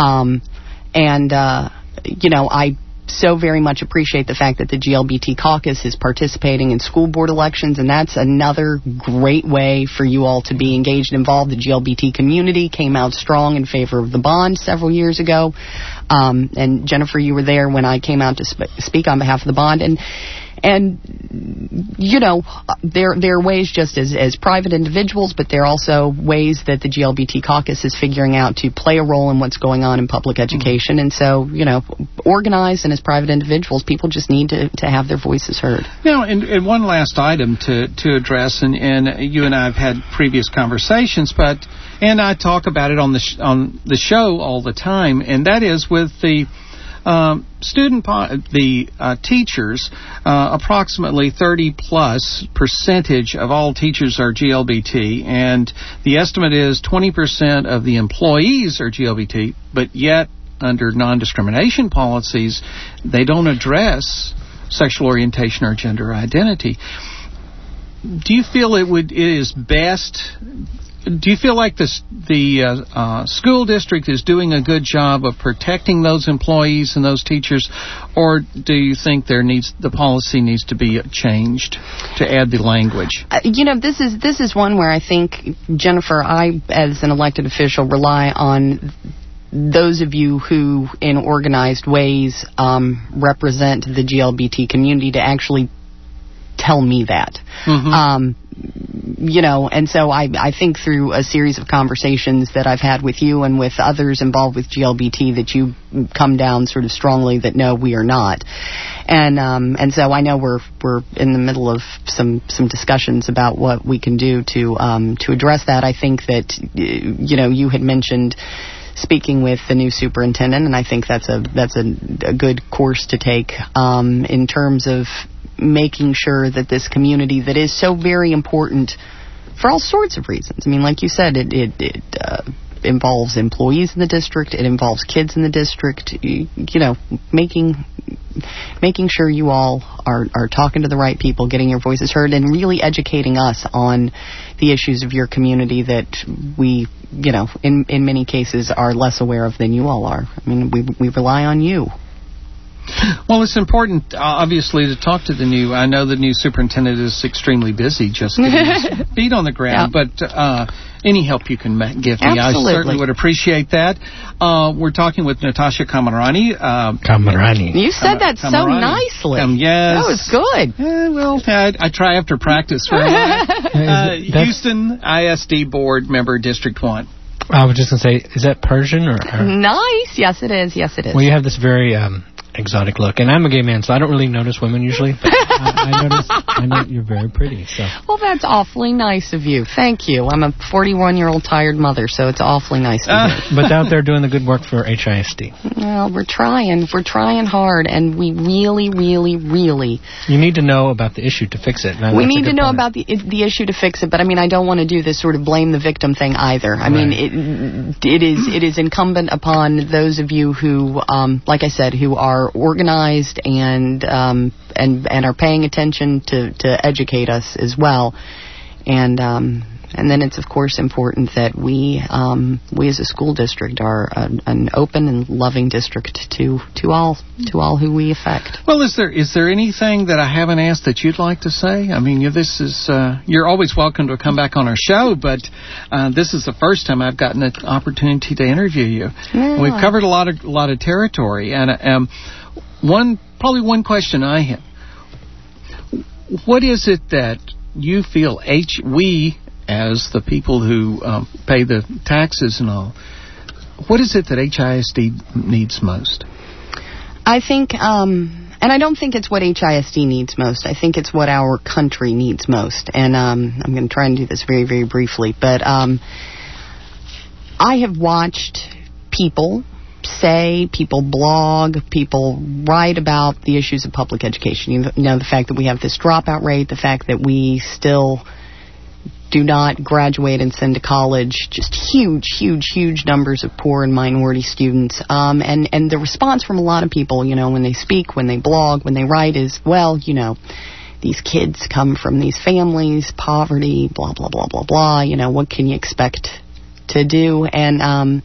I so very much appreciate the fact that the GLBT caucus is participating in school board elections, and that's another great way for you all to be engaged and involved. The GLBT community came out strong in favor of the bond several years ago. And Jennifer, you were there when I came out to speak on behalf of the bond. And there are ways just as private individuals, but there are also ways that the GLBT caucus is figuring out to play a role in what's going on in public education. And so, organized and as private individuals, people just need to have their voices heard. And one last item to address, and you and I have had previous conversations, and I talk about it on the show all the time, and that is with the teachers, approximately 30+% of all teachers are GLBT, and the estimate is 20% of the employees are GLBT, but yet under non-discrimination policies, they don't address sexual orientation or gender identity. Do you feel it is best? Do you feel like the school district is doing a good job of protecting those employees and those teachers, or do you think the policy needs to be changed to add the language? This is one where I think, Jennifer, I, as an elected official, rely on those of you who, in organized ways, represent the GLBT community to actually tell me that. And so I think through a series of conversations that I've had with you and with others involved with GLBT that you come down sort of strongly that no, we are not. And so I know we're in the middle of some discussions about what we can do to address that. I think that you had mentioned speaking with the new superintendent, and I think that's a good course to take in terms of making sure that this community that is so very important for all sorts of reasons. I mean, like you said, it involves employees in the district, it involves kids in the district, making sure you all are talking to the right people, getting your voices heard, and really educating us on the issues of your community that we, in many cases are less aware of than you all are. I mean, we rely on you. Well, it's important, obviously, to talk to I know the new superintendent is extremely busy just getting his feet on the ground, but any help you can give me, Absolutely. I certainly would appreciate that. We're talking with Natasha Kamarani. You said that so nicely. Yes. That was good. I try after practice. Houston ISD Board Member, District 1. I was just going to say, is that Persian or? Nice. Yes, it is. Yes, it is. Well, you have this very exotic look, and I'm a gay man, so I don't really notice women usually. But I know you're very pretty. So. Well, that's awfully nice of you. Thank you. I'm a 41-year-old tired mother, so it's awfully nice of you. But out there doing the good work for HISD. Well, we're trying. We're trying hard, and we really, really, really. You need to know about the issue to fix it. We need to know about the issue to fix it, but I mean, I don't want to do this sort of blame the victim thing either. I mean, it is incumbent upon those of you who, like I said, who are organized and are paying attention to educate us as well, and then it's of course important that we as a school district are an open and loving district to all who we affect. Well, is there anything that I haven't asked that you'd like to say? I mean, this is you're always welcome to come back on our show, but this is the first time I've gotten an opportunity to interview you. Yeah. We've covered a lot of territory, and one question I have: what is it that you feel we, as the people who pay the taxes and all, what is it that HISD needs most? I think, and I don't think it's what HISD needs most. I think it's what our country needs most. And I'm going to try and do this very, very briefly. But I have watched people blog, people write about the issues of public education. The fact that we have this dropout rate, the fact that we still do not graduate and send to college just huge numbers of poor and minority students. And the response from a lot of people, when they speak, when they blog, when they write is, well, these kids come from these families, poverty, blah, blah, blah, blah, blah. What can you expect to do? And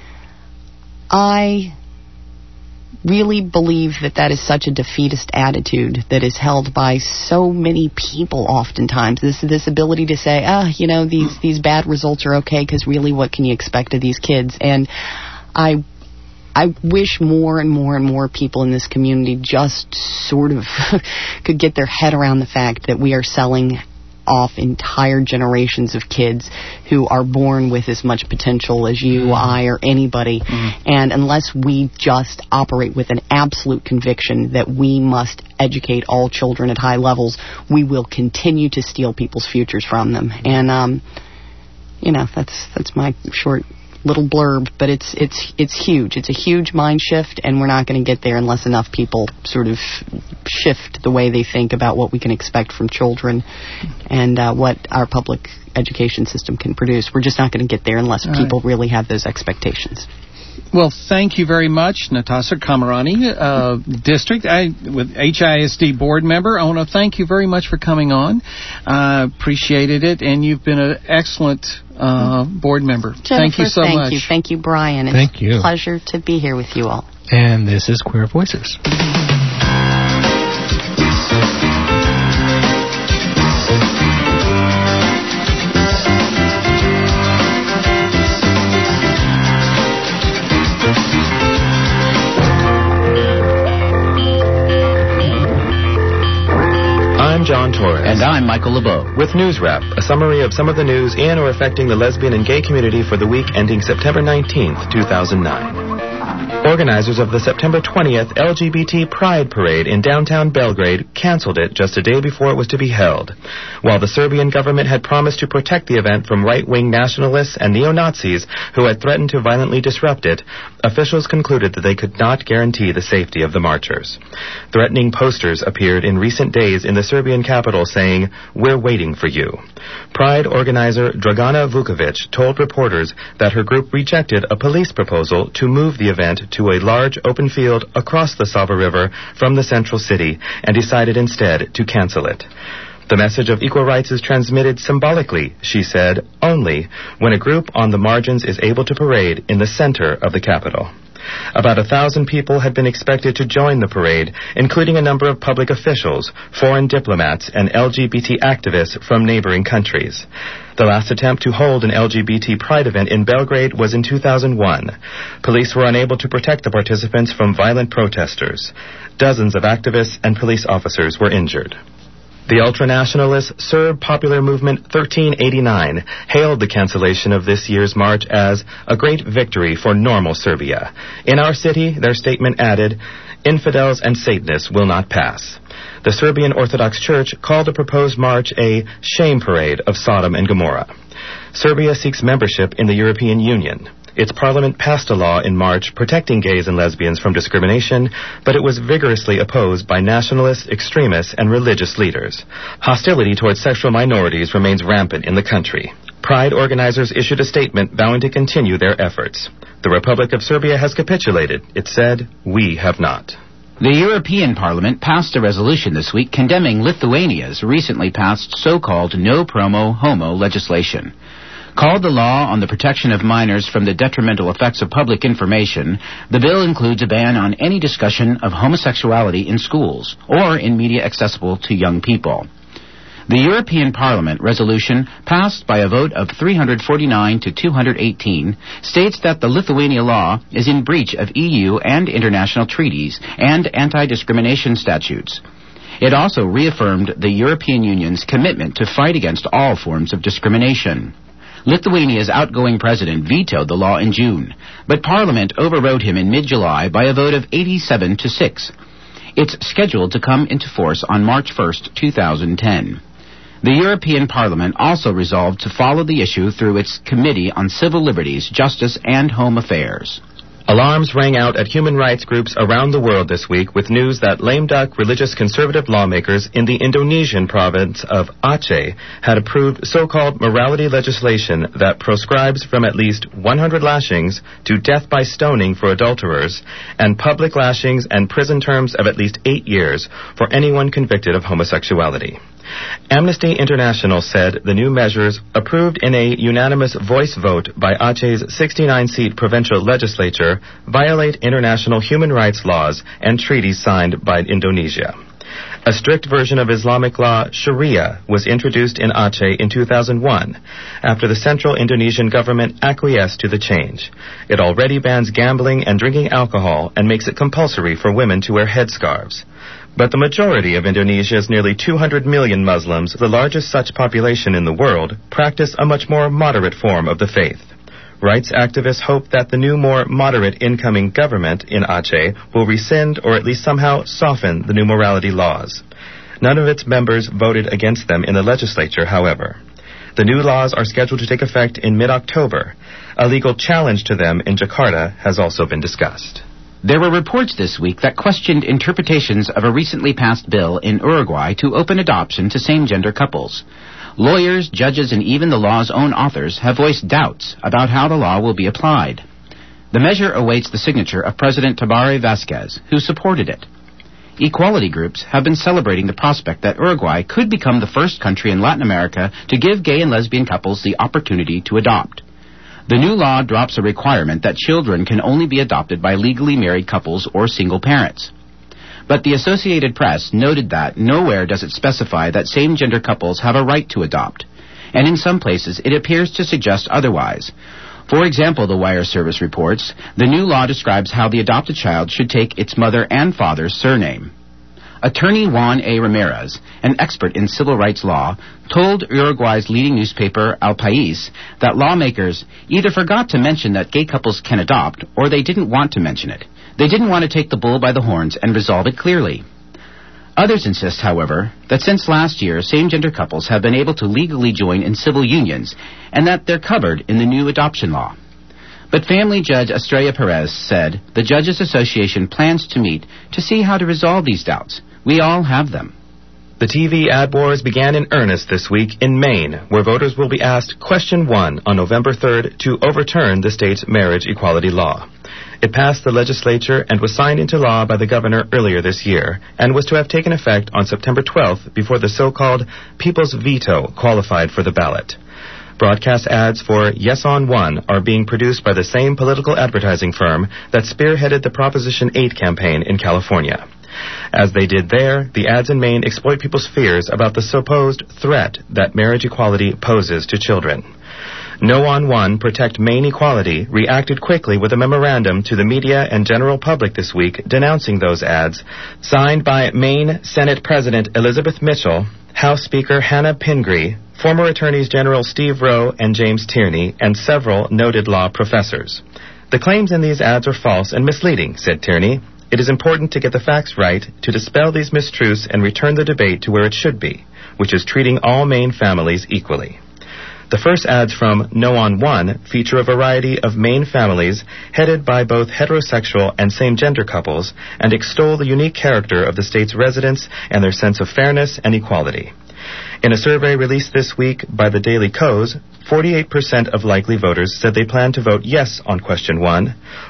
I really believe that is such a defeatist attitude that is held by so many people oftentimes. This ability to say, these bad results are okay because really what can you expect of these kids? And I wish more and more and more people in this community just sort of could get their head around the fact that we are selling off entire generations of kids who are born with as much potential as you, I, or anybody. And unless we just operate with an absolute conviction that we must educate all children at high levels, we will continue to steal people's futures from them. And, that's my short little blurb, but it's huge. It's a huge mind shift, and we're not going to get there unless enough people sort of shift the way they think about what we can expect from children and what our public education system can produce. We're just not going to get there unless people really have those expectations. Well, thank you very much, Natasha Kamarani, with HISD board member. I want to thank you very much for coming on. Appreciated it, and you've been an excellent board member. Jennifer, thank you so much. Thank you, Brian. Thank you. It's a pleasure to be here with you all. And this is Queer Voices. Torres. And I'm Michael LeBeau. With News Wrap, a summary of some of the news in or affecting the lesbian and gay community for the week ending September 19th, 2009. Organizers of the September 20th LGBT Pride Parade in downtown Belgrade canceled it just a day before it was to be held. While the Serbian government had promised to protect the event from right-wing nationalists and neo-Nazis who had threatened to violently disrupt it, officials concluded that they could not guarantee the safety of the marchers. Threatening posters appeared in recent days in the Serbian capital saying, "We're waiting for you." Pride organizer Dragana Vukovic told reporters that her group rejected a police proposal to move the event to a large open field across the Sava River from the central city and decided instead to cancel it. The message of equal rights is transmitted symbolically, she said, only when a group on the margins is able to parade in the center of the capital. About 1,000 people had been expected to join the parade, including a number of public officials, foreign diplomats, and LGBT activists from neighboring countries. The last attempt to hold an LGBT Pride event in Belgrade was in 2001. Police were unable to protect the participants from violent protesters. Dozens of activists and police officers were injured. The ultranationalist Serb popular movement 1389 hailed the cancellation of this year's march as a great victory for normal Serbia. In our city, their statement added, "Infidels and Satanists will not pass." The Serbian Orthodox Church called the proposed march a shame parade of Sodom and Gomorrah. Serbia seeks membership in the European Union. Its parliament passed a law in March protecting gays and lesbians from discrimination, but it was vigorously opposed by nationalist, extremists, and religious leaders. Hostility towards sexual minorities remains rampant in the country. Pride organizers issued a statement vowing to continue their efforts. The Republic of Serbia has capitulated. It said, "We have not." The European Parliament passed a resolution this week condemning Lithuania's recently passed so-called no-promo homo legislation. Called the Law on the Protection of Minors from the Detrimental Effects of Public Information, the bill includes a ban on any discussion of homosexuality in schools or in media accessible to young people. The European Parliament resolution, passed by a vote of 349 to 218, states that the Lithuania law is in breach of EU and international treaties and anti-discrimination statutes. It also reaffirmed the European Union's commitment to fight against all forms of discrimination. Lithuania's outgoing president vetoed the law in June, but Parliament overrode him in mid-July by a vote of 87 to 6. It's scheduled to come into force on March 1st, 2010. The European Parliament also resolved to follow the issue through its Committee on Civil Liberties, Justice, and Home Affairs. Alarms rang out at human rights groups around the world this week with news that lame duck religious conservative lawmakers in the Indonesian province of Aceh had approved so-called morality legislation that proscribes from at least 100 lashings to death by stoning for adulterers and public lashings and prison terms of at least 8 years for anyone convicted of homosexuality. Amnesty International said the new measures, approved in a unanimous voice vote by Aceh's 69-seat provincial legislature, violate international human rights laws and treaties signed by Indonesia. A strict version of Islamic law, Sharia, was introduced in Aceh in 2001 after the central Indonesian government acquiesced to the change. It already bans gambling and drinking alcohol and makes it compulsory for women to wear headscarves. But the majority of Indonesia's nearly 200 million Muslims, the largest such population in the world, practice a much more moderate form of the faith. Rights activists hope that the new, more moderate incoming government in Aceh will rescind or at least somehow soften the new morality laws. None of its members voted against them in the legislature, however. The new laws are scheduled to take effect in mid-October. A legal challenge to them in Jakarta has also been discussed. There were reports this week that questioned interpretations of a recently passed bill in Uruguay to open adoption to same-gender couples. Lawyers, judges, and even the law's own authors have voiced doubts about how the law will be applied. The measure awaits the signature of President Tabaré Vázquez, who supported it. Equality groups have been celebrating the prospect that Uruguay could become the first country in Latin America to give gay and lesbian couples the opportunity to adopt. The new law drops a requirement that children can only be adopted by legally married couples or single parents. But the Associated Press noted that nowhere does it specify that same-gender couples have a right to adopt, and in some places it appears to suggest otherwise. For example, the Wire service reports, the new law describes how the adopted child should take its mother and father's surname. Attorney Juan A. Ramirez, an expert in civil rights law, told Uruguay's leading newspaper El País that lawmakers either forgot to mention that gay couples can adopt or they didn't want to mention it. They didn't want to take the bull by the horns and resolve it clearly. Others insist, however, that since last year, same-gender couples have been able to legally join in civil unions and that they're covered in the new adoption law. But family judge Estrella Perez said the Judges Association plans to meet to see how to resolve these doubts. We all have them. The TV ad wars began in earnest this week in Maine, where voters will be asked Question 1 on November 3rd to overturn the state's marriage equality law. It passed the legislature and was signed into law by the governor earlier this year, and was to have taken effect on September 12th before the so-called People's Veto qualified for the ballot. Broadcast ads for Yes on One are being produced by the same political advertising firm that spearheaded the Proposition 8 campaign in California. As they did there, the ads in Maine exploit people's fears about the supposed threat that marriage equality poses to children. No on One Protect Maine Equality reacted quickly with a memorandum to the media and general public this week denouncing those ads, signed by Maine Senate President Elizabeth Mitchell, House Speaker Hannah Pingree, former Attorneys General Steve Rowe and James Tierney, and several noted law professors. The claims in these ads are false and misleading, said Tierney. It is important to get the facts right, to dispel these mistruths and return the debate to where it should be, which is treating all Maine families equally. The first ads from No on One feature a variety of Maine families headed by both heterosexual and same-gender couples and extol the unique character of the state's residents and their sense of fairness and equality. In a survey released this week by the Daily Kos, 48% of likely voters said they plan to vote yes on Question 1,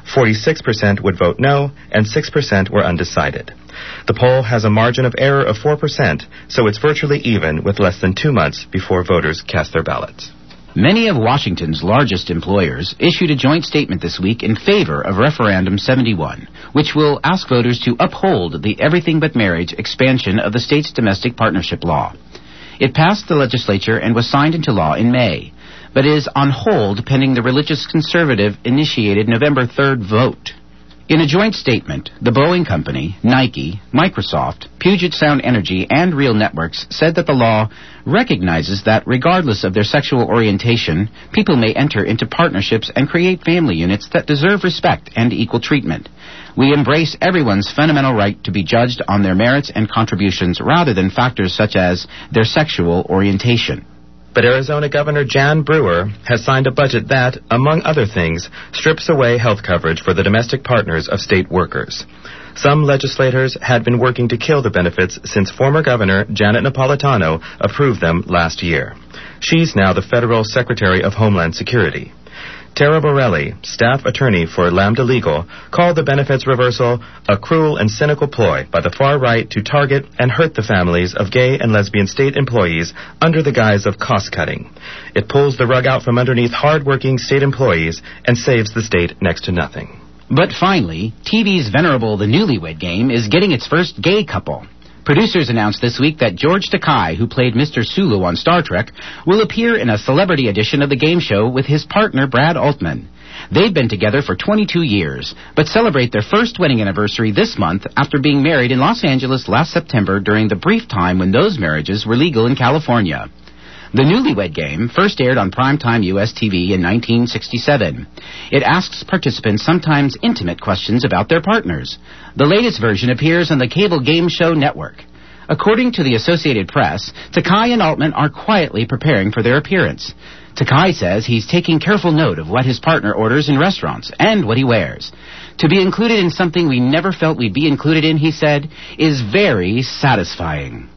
46% would vote no, and 6% were undecided. The poll has a margin of error of 4%, so it's virtually even with less than 2 months before voters cast their ballots. Many of Washington's largest employers issued a joint statement this week in favor of Referendum 71, which will ask voters to uphold the everything but marriage expansion of the state's domestic partnership law. It passed the legislature and was signed into law in May, but is on hold pending the religious conservative-initiated November 3rd vote. In a joint statement, the Boeing Company, Nike, Microsoft, Puget Sound Energy, and Real Networks said that the law recognizes that regardless of their sexual orientation, people may enter into partnerships and create family units that deserve respect and equal treatment. We embrace everyone's fundamental right to be judged on their merits and contributions rather than factors such as their sexual orientation. But Arizona Governor Jan Brewer has signed a budget that, among other things, strips away health coverage for the domestic partners of state workers. Some legislators had been working to kill the benefits since former Governor Janet Napolitano approved them last year. She's now the federal Secretary of Homeland Security. Tara Borelli, staff attorney for Lambda Legal, called the benefits reversal a cruel and cynical ploy by the far right to target and hurt the families of gay and lesbian state employees under the guise of cost-cutting. It pulls the rug out from underneath hard-working state employees and saves the state next to nothing. But finally, TV's venerable The Newlywed Game is getting its first gay couple. Producers announced this week that George Takei, who played Mr. Sulu on Star Trek, will appear in a celebrity edition of the game show with his partner Brad Altman. They've been together for 22 years, but celebrate their first wedding anniversary this month after being married in Los Angeles last September during the brief time when those marriages were legal in California. The Newlywed Game first aired on primetime U.S. TV in 1967. It asks participants sometimes intimate questions about their partners. The latest version appears on the cable game show network. According to the Associated Press, Takei and Altman are quietly preparing for their appearance. Takei says he's taking careful note of what his partner orders in restaurants and what he wears. To be included in something we never felt we'd be included in, he said, is very satisfying.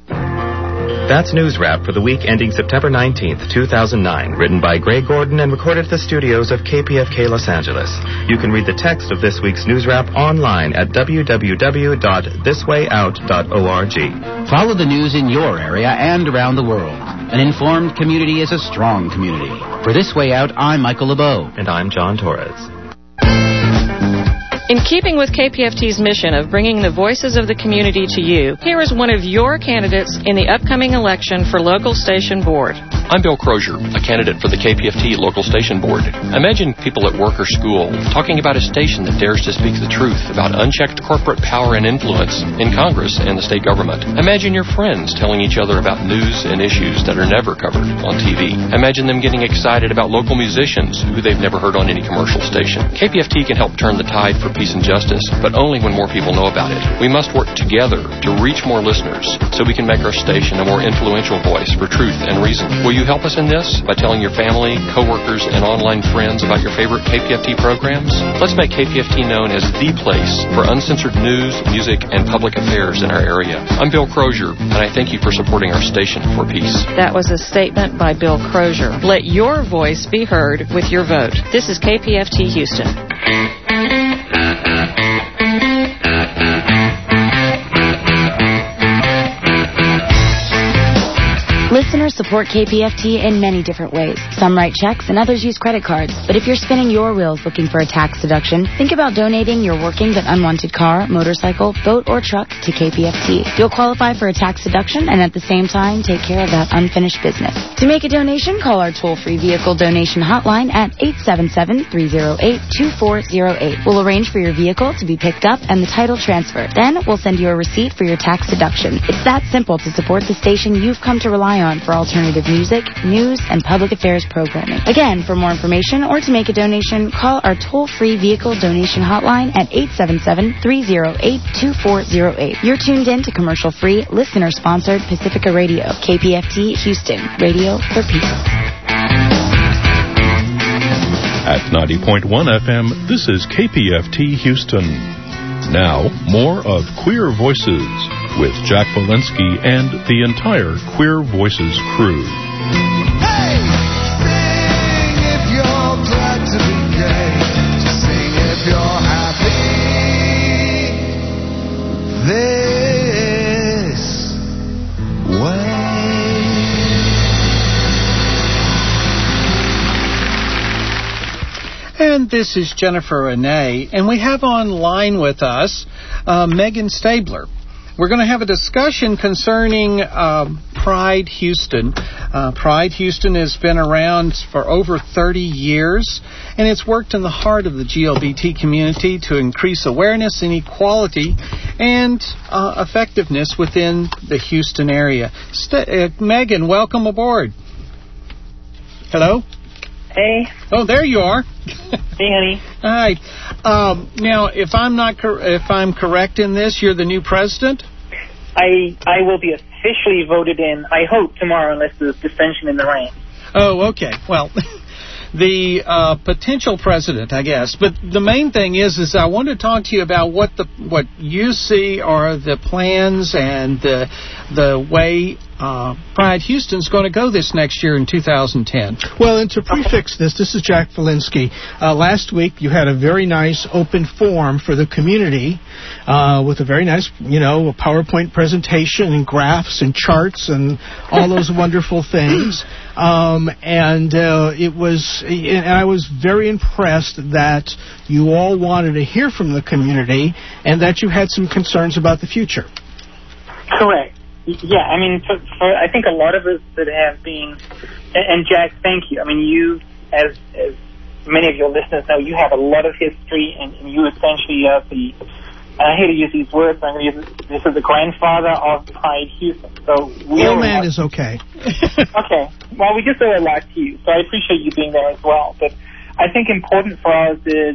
That's News Wrap for the week ending September 19th, 2009, written by Greg Gordon and recorded at the studios of KPFK Los Angeles. You can read the text of this week's News Wrap online at www.thiswayout.org. Follow the news in your area and around the world. An informed community is a strong community. For This Way Out, I'm Michael LeBeau. And I'm John Torres. In keeping with KPFT's mission of bringing the voices of the community to you, here is one of your candidates in the upcoming election for local station board. I'm Bill Crozier, a candidate for the KPFT local station board. Imagine people at work or school talking about a station that dares to speak the truth about unchecked corporate power and influence in Congress and the state government. Imagine your friends telling each other about news and issues that are never covered on TV. Imagine them getting excited about local musicians who they've never heard on any commercial station. KPFT can help turn the tide for peace and justice, but only when more people know about it. We must work together to reach more listeners so we can make our station a more influential voice for truth and reason. Will you help us in this by telling your family, coworkers, and online friends about your favorite KPFT programs? Let's make KPFT known as the place for uncensored news, music, and public affairs in our area. I'm Bill Crozier, and I thank you for supporting our station for peace. That was a statement by Bill Crozier. Let your voice be heard with your vote. This is KPFT Houston. Listeners support KPFT in many different ways. Some write checks and others use credit cards. But if you're spinning your wheels looking for a tax deduction, think about donating your working but unwanted car, motorcycle, boat, or truck to KPFT. You'll qualify for a tax deduction and at the same time take care of that unfinished business. To make a donation, call our toll-free vehicle donation hotline at 877-308-2408. We'll arrange for your vehicle to be picked up and the title transferred. Then we'll send you a receipt for your tax deduction. It's that simple to support the station you've come to rely on for alternative music, news, and public affairs programming. Again, for more information or to make a donation, call our toll-free vehicle donation hotline at 877-308-2408. You're tuned in to commercial-free, listener-sponsored Pacifica Radio, KPFT Houston, radio for people. At 90.1 FM, this is KPFT Houston. Now, more of Queer Voices with Jack Walensky and the entire Queer Voices crew. Hey, sing if you're glad to be gay. Just sing if you're happy. This way. And this is Jennifer Renee, and we have online with us Megan Stabler. We're going to have a discussion concerning Pride Houston. Pride Houston has been around for over 30 years, and it's worked in the heart of the GLBT community to increase awareness and equality and effectiveness within the Houston area. Megan, welcome aboard. Hello? Hey. Oh, there you are. Hey, honey. Hi. Now, if I'm correct in this, you're the new president? I will be officially voted in, I hope, tomorrow, unless there's dissension in the ranks. Oh, okay. Well, the potential president, I guess. But the main thing is I want to talk to you about what you see are the plans and the way Pride Houston's going to go this next year in 2010. Well, and to prefix this is Jack Walensky. Last week you had a very nice open forum for the community with a very nice, a PowerPoint presentation and graphs and charts and all those wonderful things. And I was very impressed that you all wanted to hear from the community and that you had some concerns about the future. Correct. Yeah, I mean, for I think a lot of us that have been, and Jack, thank you. I mean, you, as many of your listeners know, you have a lot of history, and you essentially are the, and I hate to use these words, but I'm going to use this as the grandfather of Pride Houston. So Old man is okay. Okay. Well, we just owe a lot to you, so I appreciate you being there as well. But I think important for us is,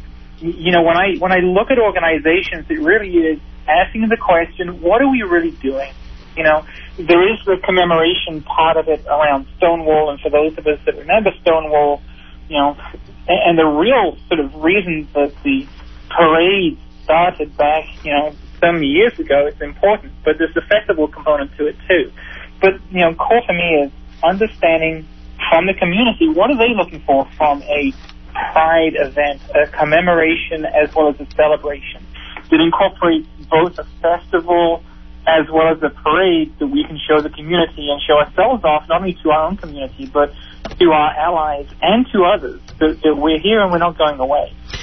when I look at organizations, it really is asking the question, what are we really doing? There is the commemoration part of it around Stonewall, and for those of us that remember Stonewall, and the real sort of reason that the parade started back, some years ago, it's important, but there's a festival component to it too. But, core for me is understanding from the community, what are they looking for from a Pride event, a commemoration as well as a celebration that incorporates both a festival as well as a parade that we can show the community and show ourselves off, not only to our own community, but to our allies and to others, that we're here and we're not going away.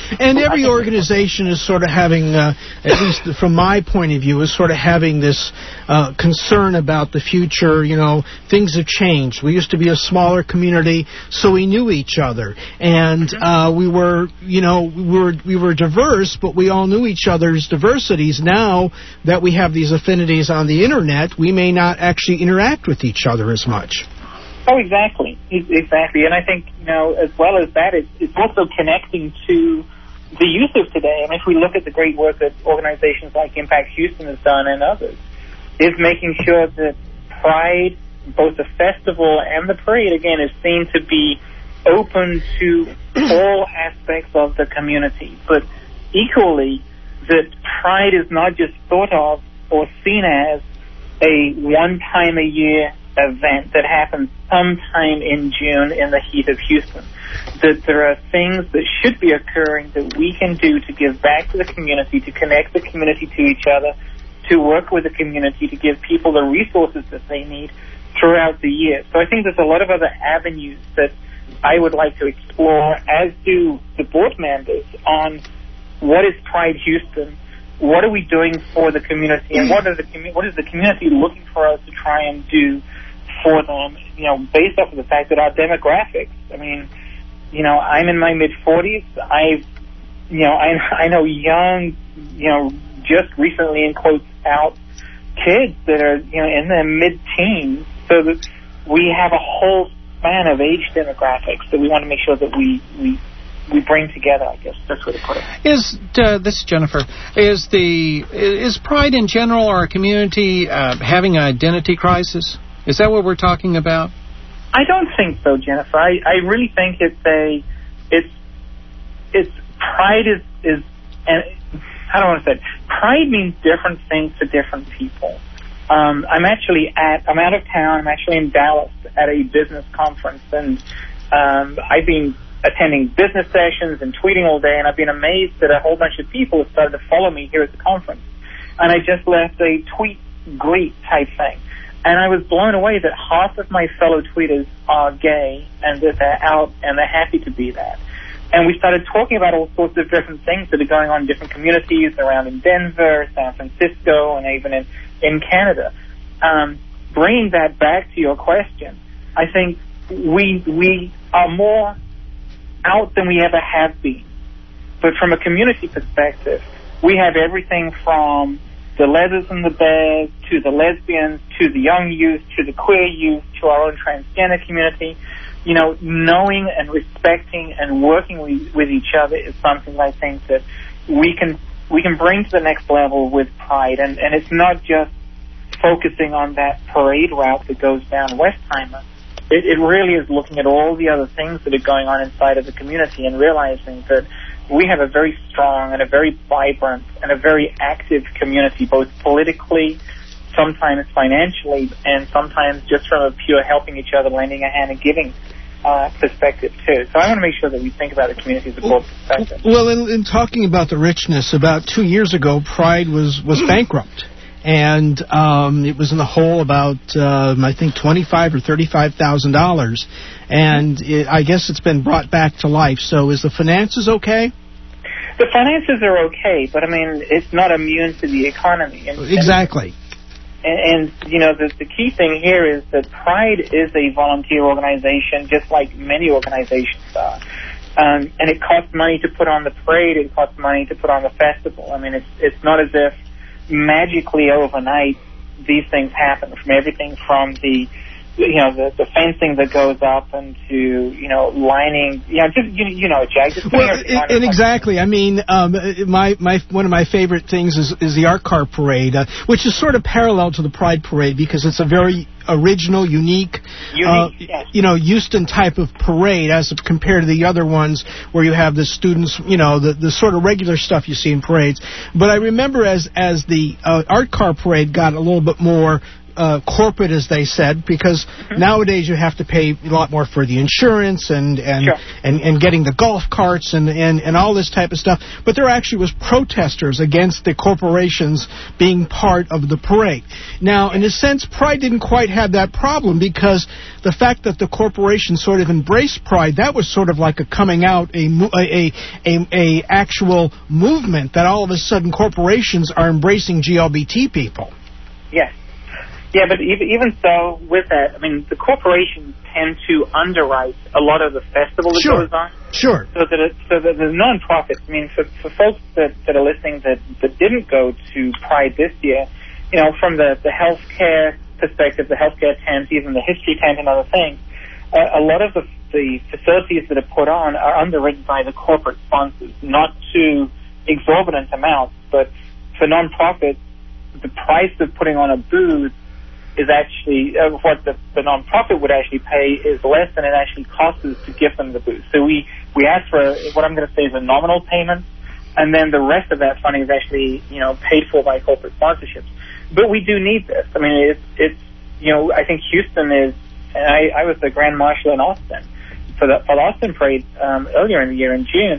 And every organization is sort of having, at least from my point of view, is sort of having this concern about the future. You know, things have changed. We used to be a smaller community, so we knew each other, and we were diverse, but we all knew each other's diversities. Now that we have these affinities on the internet, we may not actually interact with each other as much. Oh, exactly. And I think, as well as that, it's also connecting to the youth of today. I mean, if we look at the great work that organizations like Impact Houston has done and others, is making sure that Pride, both the festival and the parade, again, is seen to be open to all aspects of the community. But equally, that Pride is not just thought of or seen as a one-time-a-year event that happens sometime in June in the heat of Houston. That there are things that should be occurring that we can do to give back to the community, to connect the community to each other, to work with the community, to give people the resources that they need throughout the year. So I think there's a lot of other avenues that I would like to explore, as do the board members, on what is Pride Houston, what are we doing for the community, and what is the community looking for us to try and do for them, based off of the fact that our demographics, I mean, I'm in my mid-40s. I know young, just recently, in quotes, out kids that are, in their mid-teens, so that we have a whole span of age demographics that we want to make sure that we bring together, I guess. That's the way to put it. This is Jennifer. Is Pride in general, our community, having an identity crisis? Is that what we're talking about? I don't think so, Jennifer. I really think it's Pride is and how do I want to say it? Pride means different things to different people. I'm out of town. I'm actually in Dallas at a business conference, and I've been attending business sessions and tweeting all day, and I've been amazed that a whole bunch of people have started to follow me here at the conference. And I just left a tweet greet type thing. And I was blown away that half of my fellow tweeters are gay and that they're out and they're happy to be that. And we started talking about all sorts of different things that are going on in different communities around in Denver, San Francisco, and even in Canada. Bringing that back to your question, I think we are more out than we ever have been. But from a community perspective, we have everything from the leathers and the bears, to the lesbians, to the young youth, to the queer youth, to our own transgender community. Knowing and respecting and working with each other is something I think that we can bring to the next level with Pride. And it's not just focusing on that parade route that goes down Westheimer. It really is looking at all the other things that are going on inside of the community and realizing that we have a very strong and a very vibrant and a very active community, both politically, sometimes financially, and sometimes just from a pure helping each other, lending a hand and giving perspective too. So I want to make sure that we think about the community as a broad perspective. Well, in talking about the richness, about 2 years ago, Pride was bankrupt. And it was in the hole about, I think, $25,000 or $35,000. And I guess it's been brought back to life. So is the finances okay? The finances are okay, but, I mean, it's not immune to the economy. Exactly. And the key thing here is that Pride is a volunteer organization, just like many organizations are. And it costs money to put on the parade. It costs money to put on the festival. I mean, it's not as if magically overnight these things happen, from everything from the fencing that goes up and to lining, Jack. Well, and exactly. I mean, one of my favorite things is the art car parade, which is sort of parallel to the Pride parade because it's a very original, unique, yes. Houston type of parade as compared to the other ones where you have the students, the sort of regular stuff you see in parades. But I remember as the art car parade got a little bit more corporate, as they said, because nowadays you have to pay a lot more for the insurance and getting the golf carts and all this type of stuff. But there actually was protesters against the corporations being part of the parade. Now, in a sense, Pride didn't quite have that problem, because the fact that the corporation sort of embraced Pride, that was sort of like a coming out, a actual movement that all of a sudden corporations are embracing GLBT people. Yes. Yeah, but even so, with that, I mean, the corporations tend to underwrite a lot of the festival that goes on. Sure. So that the non-profits, I mean, for folks that are listening that didn't go to Pride this year, you know, from the healthcare perspective, the healthcare tent, even the history tent and other things, a lot of the facilities that are put on are underwritten by the corporate sponsors, not to exorbitant amounts, but for non-profits, the price of putting on a booth is actually what the non-profit would actually pay is less than it actually costs us to give them the booth. So we ask for what I'm going to say is a nominal payment, and then the rest of that funding is actually, you know, paid for by corporate sponsorships. But we do need this. I mean, it's you know, I think Houston is, and I was the Grand Marshal in Austin for the Austin Parade earlier in the year in June.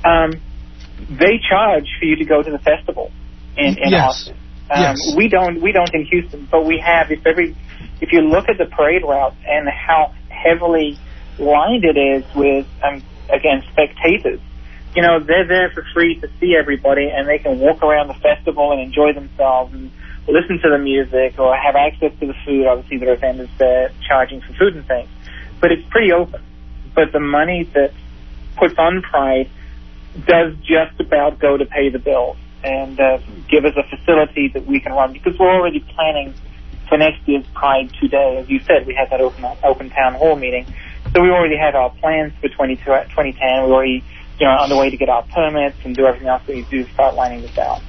They charge for you to go to the festival in Austin. We don't in Houston, but we have. If you look at the parade route and how heavily lined it is with again spectators, you know, they're there for free to see everybody, and they can walk around the festival and enjoy themselves and listen to the music or have access to the food. Obviously, there are vendors there charging for food and things, but it's pretty open. But the money that puts on Pride does just about go to pay the bills and give us a facility that we can run, because we're already planning for next year's Pride today. As you said, we had that open town hall meeting, so we already had our plans for 2010. We're already, you know, on the way to get our permits and do everything else that we do to start lining this out.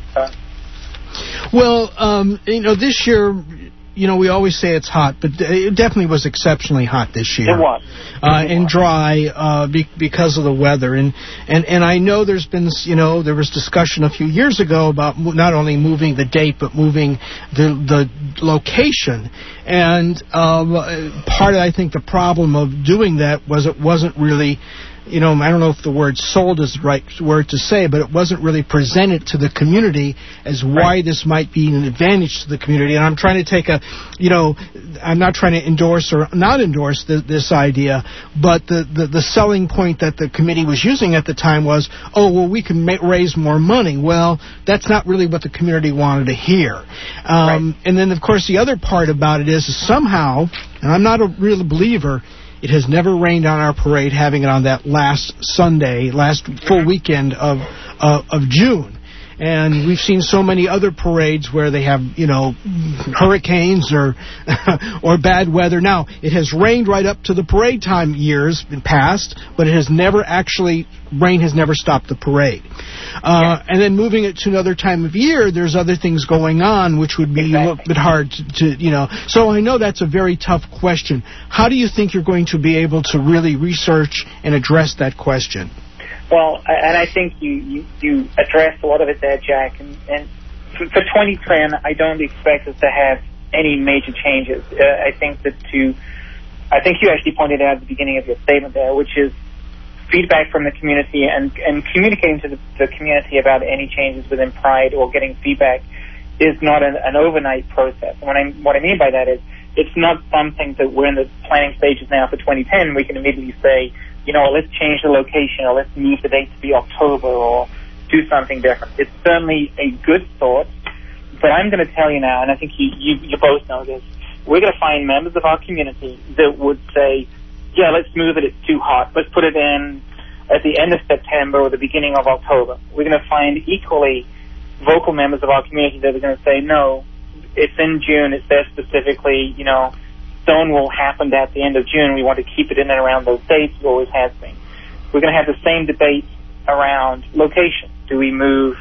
Well, you know, this year, you know, we always say it's hot, but it definitely was exceptionally hot this year. It was. And dry because of the weather. And I know there's been, you know, there was discussion a few years ago about not only moving the date, but moving the location. And part of, I think, the problem of doing that was it wasn't really, you know, I don't know if the word sold is the right word to say, but it wasn't really presented to the community as why this might be an advantage to the community. And I'm trying to take I'm not trying to endorse or not endorse this idea, but the selling point that the committee was using at the time was, oh, well, we can raise more money. Well, that's not really what the community wanted to hear. And then, of course, the other part about it is somehow, and I'm not a real believer, it has never rained on our parade, having it on that last Sunday, last full weekend of June. And we've seen so many other parades where they have, you know, hurricanes or bad weather. Now, it has rained right up to the parade time years past, but it has never rain has never stopped the parade. And then moving it to another time of year, there's other things going on, which would be a little bit hard to, you know. So I know that's a very tough question. How do you think you're going to be able to really research and address that question? Well, and I think you addressed a lot of it there, Jack. And for 2010, I don't expect us to have any major changes. I think you actually pointed out at the beginning of your statement there, which is feedback from the community and communicating to the community about any changes within Pride or getting feedback is not an overnight process. And what I mean by that is it's not something that we're in the planning stages now for 2010. We can immediately say, you know, let's change the location or let's move the date to be October or do something different. It's certainly a good thought, but I'm going to tell you now, and I think you both know this, we're going to find members of our community that would say, yeah, let's move it, it's too hot. Let's put it in at the end of September or the beginning of October. We're going to find equally vocal members of our community that are going to say, no, it's in June, it's there specifically, you know, Stonewall happened at the end of June. We want to keep it in and around those dates. It always has been. We're going to have the same debate around location. Do we move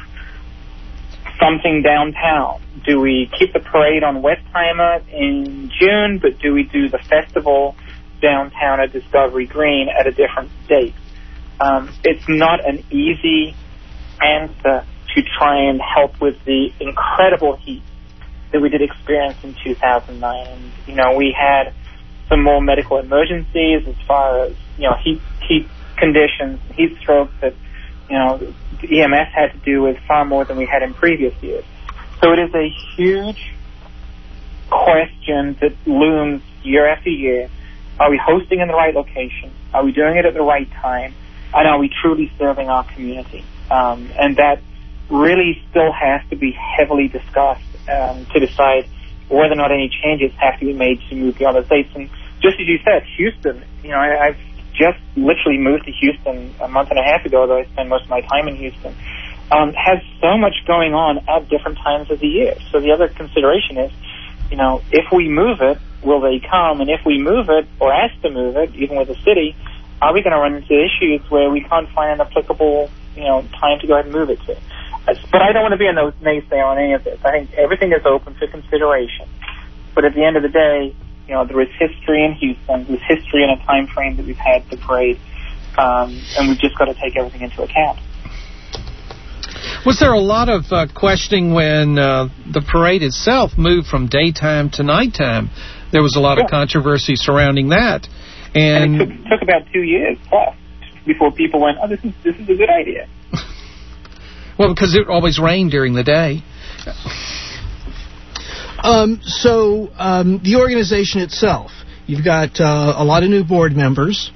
something downtown? Do we keep the parade on Westheimer in June, but do we do the festival downtown at Discovery Green at a different date? It's not an easy answer to try and help with the incredible heat that we did experience in 2009. And, you know, we had some more medical emergencies as far as, you know, heat conditions, heat stroke that, you know, the EMS had to do with far more than we had in previous years. So it is a huge question that looms year after year. Are we hosting in the right location? Are we doing it at the right time? And are we truly serving our community? And that really still has to be heavily discussed to decide whether or not any changes have to be made to move beyond the states. And just as you said, Houston, you know, I've just literally moved to Houston a month and a half ago, though I spend most of my time in Houston, has so much going on at different times of the year. So the other consideration is, you know, if we move it, will they come? And if we move it or ask to move it, even with the city, are we going to run into issues where we can't find an applicable, you know, time to go ahead and move it to? But I don't want to be a naysayer on any of this. I think everything is open to consideration. But at the end of the day, you know, there is history in Houston. There's history in a time frame that we've had the parade, and we've just got to take everything into account. Was there a lot of questioning when the parade itself moved from daytime to nighttime? There was a lot of controversy surrounding that. And it took about 2 years plus before people went, oh, this is a good idea. Well, because it always rained during the day. So the organization itself, you've got a lot of new board members,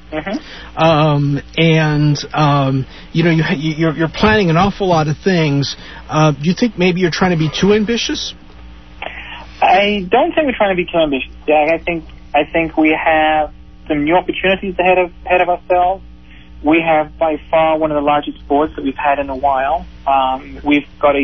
and you know, you're planning an awful lot of things. Do you think maybe you're trying to be too ambitious? I don't think we're trying to be too ambitious, Jack. I think we have some new opportunities ahead of ourselves. We have by far one of the largest boards that we've had in a while. We've got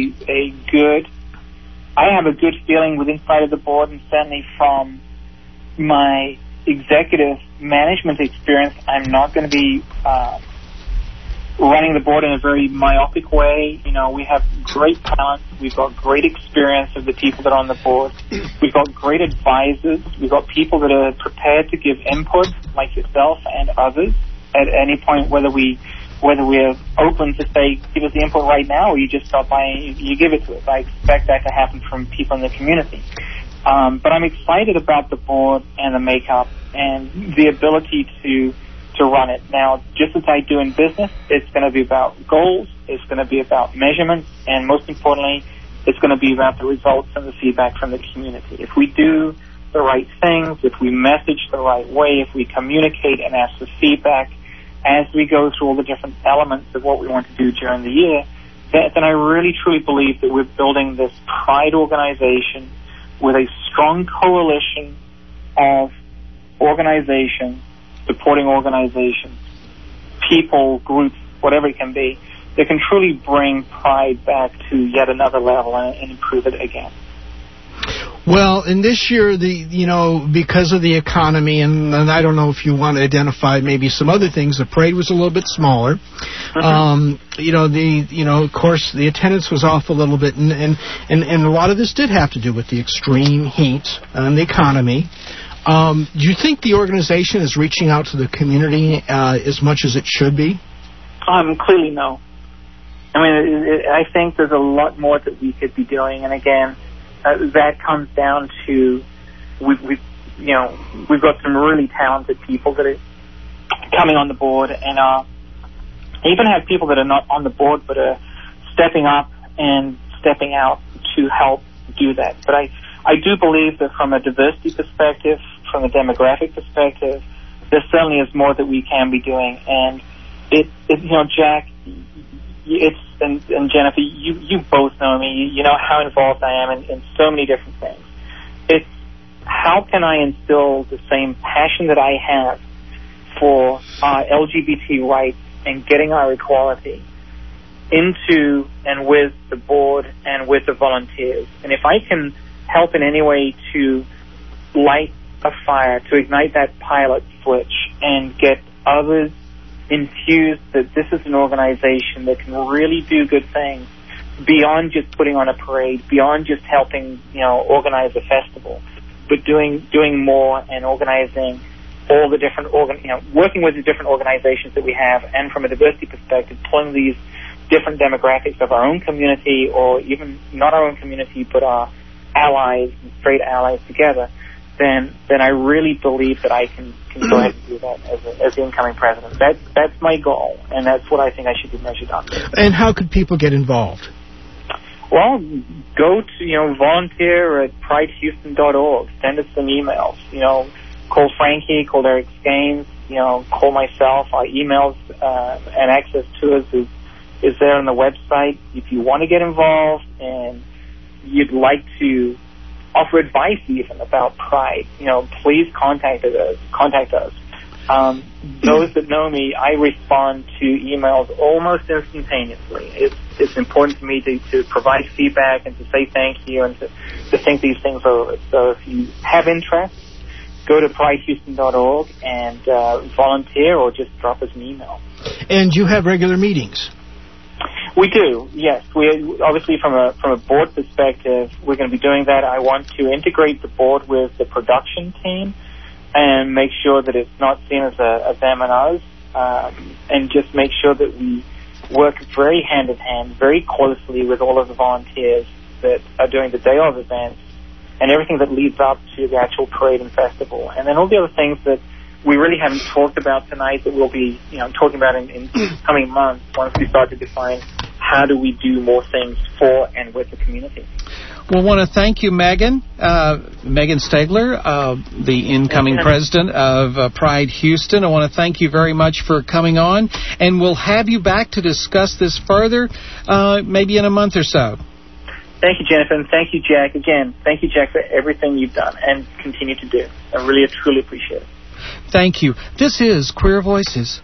I have a good feeling with inside of the board, and certainly from my executive management experience, I'm not going to be running the board in a very myopic way. You know, we have great talent. We've got great experience of the people that are on the board. We've got great advisors. We've got people that are prepared to give input, like yourself and others, at any point, whether we're open to say, give us the input right now, or you just stop by and you give it to us. I expect that to happen from people in the community. But I'm excited about the board and the makeup and the ability to run it. Now, just as I do in business, it's going to be about goals, it's going to be about measurements, and most importantly, it's going to be about the results and the feedback from the community. If we do the right things, if we message the right way, if we communicate and ask for feedback as we go through all the different elements of what we want to do during the year, then I really truly believe that we're building this pride organization with a strong coalition of organizations, supporting organizations, people, groups, whatever it can be, that can truly bring pride back to yet another level and improve it again. Well, in this year, because of the economy, and I don't know if you want to identify maybe some other things, the parade was a little bit smaller. Of course, the attendance was off a little bit, and a lot of this did have to do with the extreme heat and the economy. Do you think the organization is reaching out to the community as much as it should be? Clearly no. I mean, I think there's a lot more that we could be doing, and again, that comes down to we've got some really talented people that are coming on the board, and even have people that are not on the board but are stepping up and stepping out to help do that. But I do believe that from a diversity perspective, from a demographic perspective, there certainly is more that we can be doing. And Jack, and Jennifer, you both know me. You know how involved I am in so many different things. It's how can I instill the same passion that I have for our LGBT rights and getting our equality into and with the board and with the volunteers. And if I can help in any way to light a fire, to ignite that pilot switch and get others infused that this is an organization that can really do good things beyond just putting on a parade, beyond just helping, organize a festival, but doing more and organizing all the different working with the different organizations that we have, and from a diversity perspective, pulling these different demographics of our own community, or even not our own community, but our allies and straight allies together, then I really believe that I can go ahead and do that as the incoming president. That's my goal, and that's what I think I should be measured on. And how could people get involved? Well, go to, volunteer at pridehouston.org. Send us some emails. Call Frankie, call Eric Skanes, call myself. Our emails and access to us is there on the website. If you want to get involved and you'd like to offer advice even about Pride, please contact us. Those that know me, I respond to emails almost instantaneously. It's important to me to provide feedback and to say thank you and to think these things over. So if you have interest, go to pridehouston.org and volunteer or just drop us an email. And you have regular meetings? We do, yes. We obviously, from a board perspective, we're going to be doing that. I want to integrate the board with the production team and make sure that it's not seen as a them and us, and just make sure that we work very hand in hand, very closely with all of the volunteers that are doing the day of events and everything that leads up to the actual parade and festival. And then all the other things that we really haven't talked about tonight that we'll be talking about in coming months once we start to define how do we do more things for and with the community. Well, I want to thank you, Megan Stegler, the incoming president of Pride Houston. I want to thank you very much for coming on, and we'll have you back to discuss this further maybe in a month or so. Thank you, Jennifer, and thank you, Jack. Again, thank you, Jack, for everything you've done and continue to do. I really, truly appreciate it. Thank you. This is Queer Voices.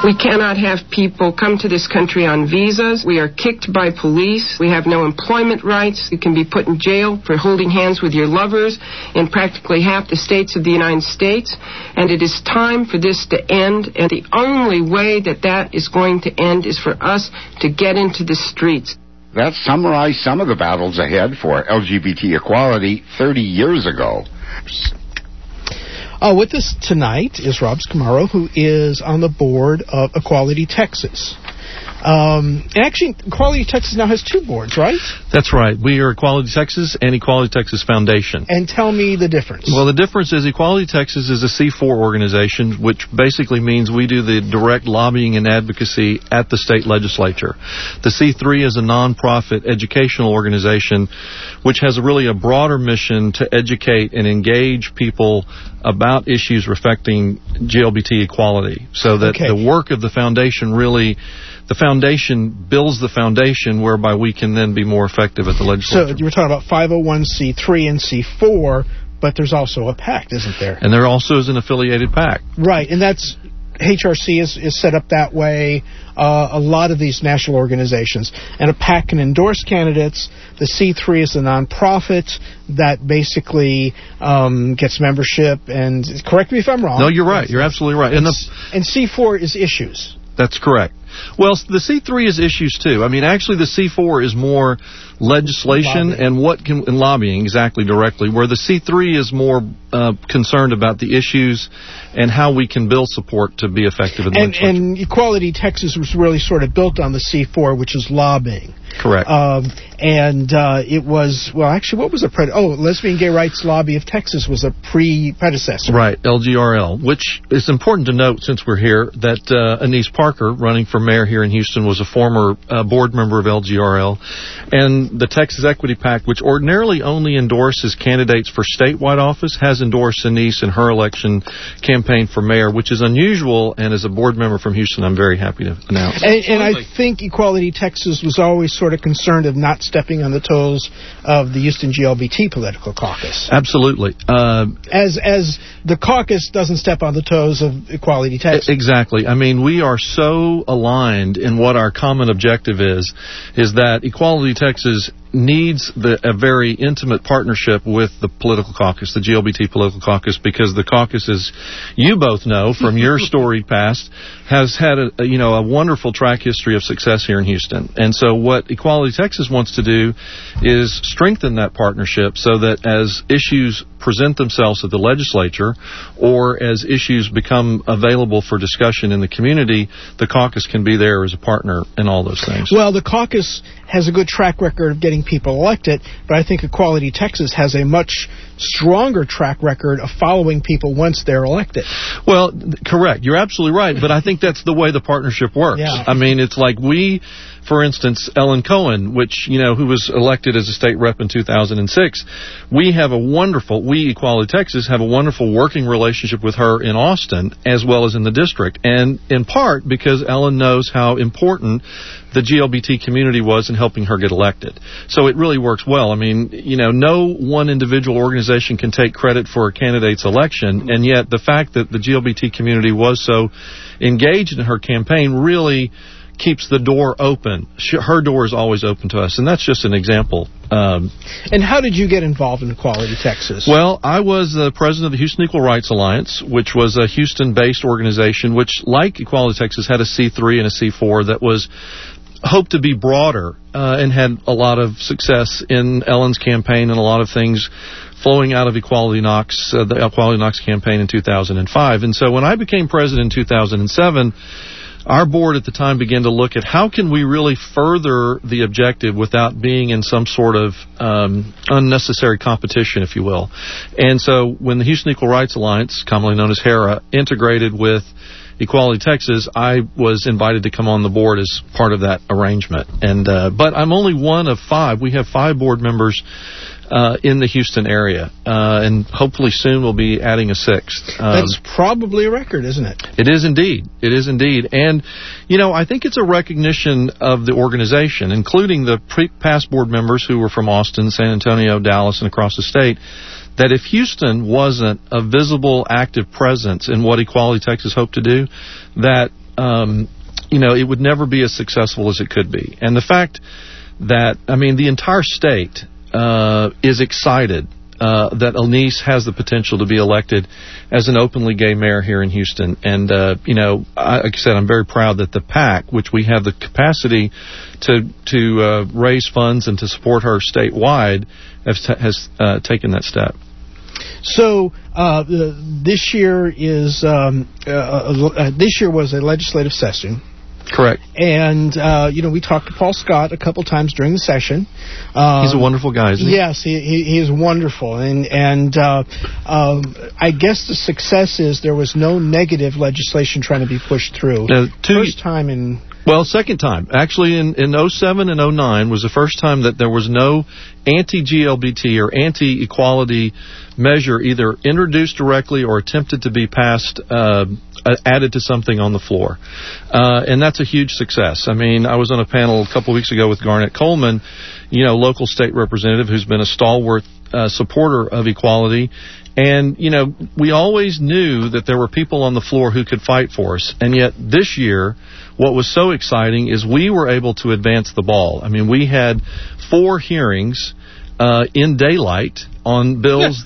We cannot have people come to this country on visas. We are kicked by police. We have no employment rights. You can be put in jail for holding hands with your lovers in practically half the states of the United States. And it is time for this to end. And the only way that is going to end is for us to get into the streets. That summarized some of the battles ahead for LGBT equality 30 years ago. With us tonight is Rob Scamaro, who is on the board of Equality Texas. And actually, Equality Texas now has 2 boards, right? That's right. We are Equality Texas and Equality Texas Foundation. And tell me the difference. Well, the difference is Equality Texas is a C4 organization, which basically means we do the direct lobbying and advocacy at the state legislature. The C3 is a nonprofit educational organization, which has really a broader mission to educate and engage people about issues affecting GLBT equality. So that the work of the foundation really... The foundation builds the foundation whereby we can then be more effective at the legislature. So you were talking about 501c3 and C4, but there's also a PAC, isn't there? And there also is an affiliated PAC. Right, and that's... HRC is set up that way, a lot of these national organizations. And a PAC can endorse candidates. The C3 is a nonprofit that basically gets membership. And correct me if I'm wrong. No, you're right. You're absolutely right. And C4 is issues. That's correct. Well, the C3 is issues, too. I mean, actually, the C4 is more legislation and lobbying, exactly, directly, where the C3 is more concerned about the issues and how we can build support to be effective in the legislature. And Equality Texas was really sort of built on the C4, which is lobbying. Correct. It was, well, actually, what was the Lesbian Gay Rights Lobby of Texas was a predecessor. Right, LGRL, which is important to note since we're here that Anise Parker, running for mayor here in Houston, was a former board member of LGRL. And the Texas Equity PAC, which ordinarily only endorses candidates for statewide office, has endorsed Anise in her election campaign for mayor, which is unusual, and as a board member from Houston, I'm very happy to announce. And I think Equality Texas was always sort of concerned of not stepping on the toes of the Houston GLBT political caucus. Absolutely. As the caucus doesn't step on the toes of Equality Texas. Exactly. I mean, we are so aligned in what our common objective is that Equality Texas needs a very intimate partnership with the political caucus, the GLBT political caucus, because the caucus, as you both know from your storied past, has had a wonderful track history of success here in Houston. And so what Equality Texas wants to do is strengthen that partnership so that as issues present themselves at the legislature or as issues become available for discussion in the community, the caucus can be there as a partner in all those things. Well, the caucus has a good track record of getting people elected, but I think Equality Texas has a much stronger track record of following people once they're elected. Well, correct. You're absolutely right, but I think that's the way the partnership works. Yeah. I mean, it's like for instance, Ellen Cohen, who was elected as a state rep in 2006, we, Equality Texas, have a wonderful working relationship with her in Austin as well as in the district, and in part because Ellen knows how important the GLBT community was in helping her get elected. So it really works well. I mean, no one individual organization can take credit for a candidate's election, and yet the fact that the GLBT community was so engaged in her campaign really keeps the door open. Her door is always open to us, and that's just an example. And how did you get involved in Equality Texas? Well, I was the president of the Houston Equal Rights Alliance, which was a Houston-based organization, which, like Equality Texas, had a C3 and a C4 that was hoped to be broader and had a lot of success in Ellen's campaign and a lot of things flowing out of Equality Knox, the Equality Knox campaign in 2005. And so when I became president in 2007, our board at the time began to look at how can we really further the objective without being in some sort of unnecessary competition, if you will. And so when the Houston Equal Rights Alliance, commonly known as HERA, integrated with Equality Texas, I was invited to come on the board as part of that arrangement. And but I'm only one of 5. We have 5 board members in the Houston area, and hopefully soon we'll be adding a 6th. That's probably a record, isn't it? It is indeed. It is indeed. And, I think it's a recognition of the organization, including the past board members who were from Austin, San Antonio, Dallas, and across the state, that if Houston wasn't a visible, active presence in what Equality Texas hoped to do, that it would never be as successful as it could be. And the fact that, the entire state is excited that Alnice has the potential to be elected as an openly gay mayor here in Houston. And, like I said, I'm very proud that the PAC, which we have the capacity to raise funds and to support her statewide, has taken that step. So this year was a legislative session. Correct. And, we talked to Paul Scott a couple times during the session. He's a wonderful guy, isn't he? Yes, he is wonderful. And I guess the success is there was no negative legislation trying to be pushed through. First time in... Well, second time. Actually, in 07 and 09 was the first time that there was no anti-GLBT or anti-equality measure either introduced directly or attempted to be passed, added to something on the floor. And that's a huge success. I was on a panel a couple weeks ago with Garnett Coleman, local state representative who's been a stalwart supporter of equality. And, we always knew that there were people on the floor who could fight for us. And yet this year, what was so exciting is we were able to advance the ball. We had 4 hearings in daylight on bills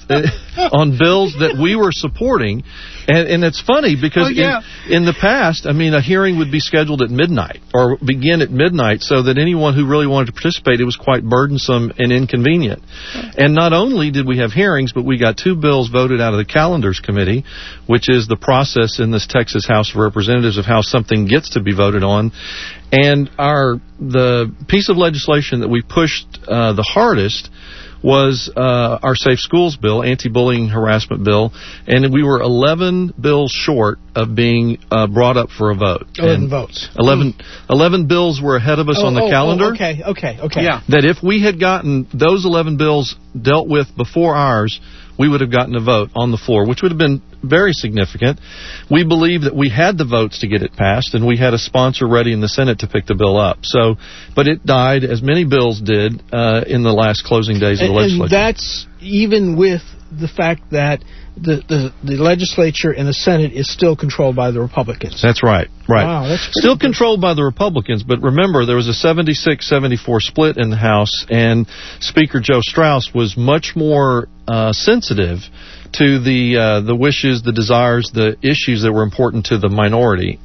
that we were supporting. And it's funny because in the past, a hearing would be scheduled at midnight or begin at midnight so that anyone who really wanted to participate, it was quite burdensome and inconvenient. And not only did we have hearings, but we got 2 bills voted out of the Calendars Committee, which is the process in this Texas House of Representatives of how something gets to be voted on. And the piece of legislation that we pushed the hardest was our Safe Schools bill, anti-bullying harassment bill, and we were 11 bills short of being brought up for a vote. 11 votes. 11 bills were ahead of us on the calendar. Okay. Yeah. That if we had gotten those 11 bills dealt with before ours, we would have gotten a vote on the floor, which would have been very significant. We believe that we had the votes to get it passed, and we had a sponsor ready in the Senate to pick the bill up. But it died, as many bills did, in the last closing days of the legislature. And that's even with the fact that the legislature and the Senate is still controlled by the Republicans. That's right. Wow, that's still controlled by the Republicans, but remember, there was a 76-74 split in the House, and Speaker Joe Straus was much more sensitive to the wishes, the desires, the issues that were important to the minority.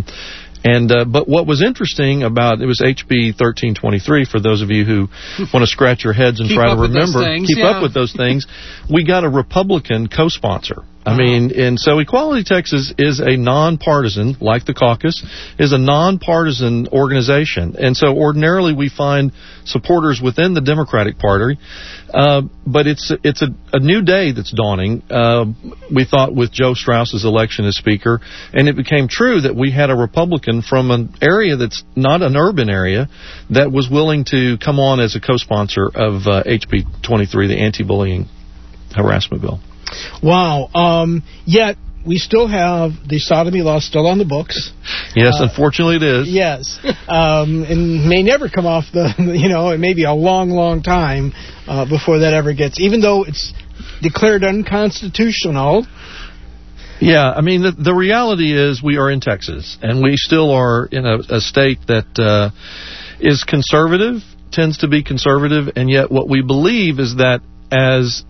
But what was interesting about it was HB 1323, for those of you who want to scratch your heads and try to remember, keep up with those things. We got a Republican co-sponsor. And so Equality Texas is a nonpartisan, like the caucus, is a nonpartisan organization. And so ordinarily we find supporters within the Democratic Party, but it's a new day that's dawning. We thought with Joe Straus's election as Speaker, and it became true that we had a Republican from an area that's not an urban area that was willing to come on as a co-sponsor of HB 23, the anti-bullying harassment bill. Wow. Yet we still have the sodomy law still on the books. Yes, unfortunately it is. Yes. And may never come off it may be a long, long time before that ever gets, even though it's declared unconstitutional. Yeah, the reality is we are in Texas, and we still are in a state that is conservative, tends to be conservative, and yet what we believe is that as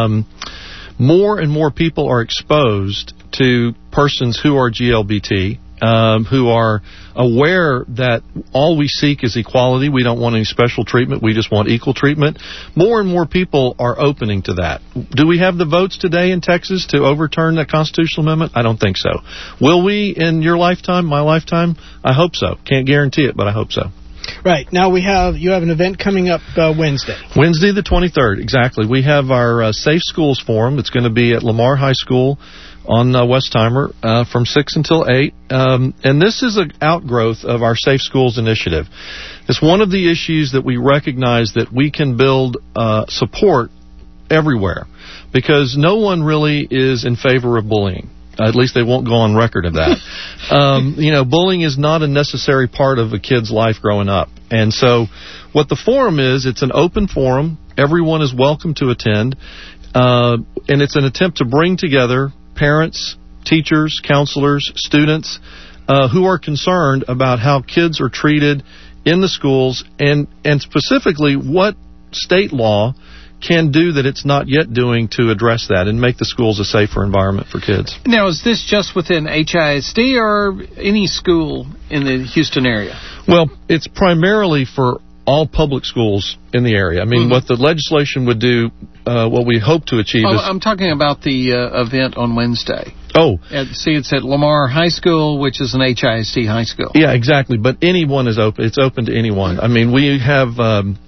more and more people are exposed to persons who are GLBT, who are aware that all we seek is equality. We don't want any special treatment. We just want equal treatment. More and more people are opening to that. Do we have the votes today in Texas to overturn that constitutional amendment? I don't think so. Will we in your lifetime, my lifetime? I hope so. Can't guarantee it, but I hope so. Right. Now you have an event coming up Wednesday. Wednesday the 23rd, exactly. We have our Safe Schools Forum. It's going to be at Lamar High School on Westheimer from 6 until 8. And this is an outgrowth of our Safe Schools initiative. It's one of the issues that we recognize that we can build support everywhere, because no one really is in favor of bullying. At least they won't go on record of that. Bullying is not a necessary part of a kid's life growing up. And so what the forum is, it's an open forum. Everyone is welcome to attend. And it's an attempt to bring together parents, teachers, counselors, students, who are concerned about how kids are treated in the schools, and specifically what state law can do that it's not yet doing to address that and make the schools a safer environment for kids. Now, is this just within HISD or any school in the Houston area? Well, it's primarily for all public schools in the area. I mean, what the legislation would do, what we hope to achieve is... I'm talking about the event on Wednesday. Oh. It's at Lamar High School, which is an HISD high school. Yeah, exactly. But anyone is open. It's open to anyone. I mean, we have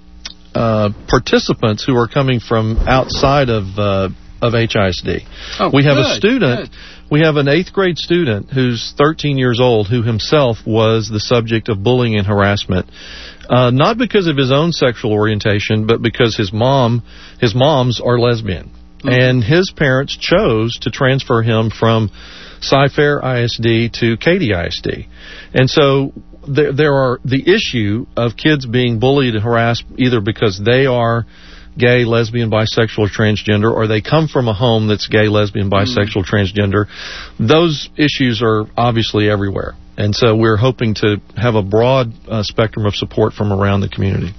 participants who are coming from outside of HISD. Oh, we have good, a student... good. We have an 8th grade student who's 13 years old who himself was the subject of bullying and harassment. Not because of his own sexual orientation, but because his moms are lesbian. And his parents chose to transfer him from Cy-Fair ISD to Katy ISD. And so there are the issue of kids being bullied and harassed either because they are gay, lesbian, bisexual, or transgender, or they come from a home that's gay, lesbian, bisexual, transgender. Those issues are obviously everywhere. And so we're hoping to have a broad spectrum of support from around the community.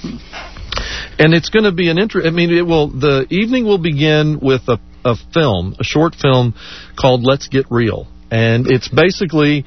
And it's going to be the evening will begin with a short film called Let's Get Real. And it's basically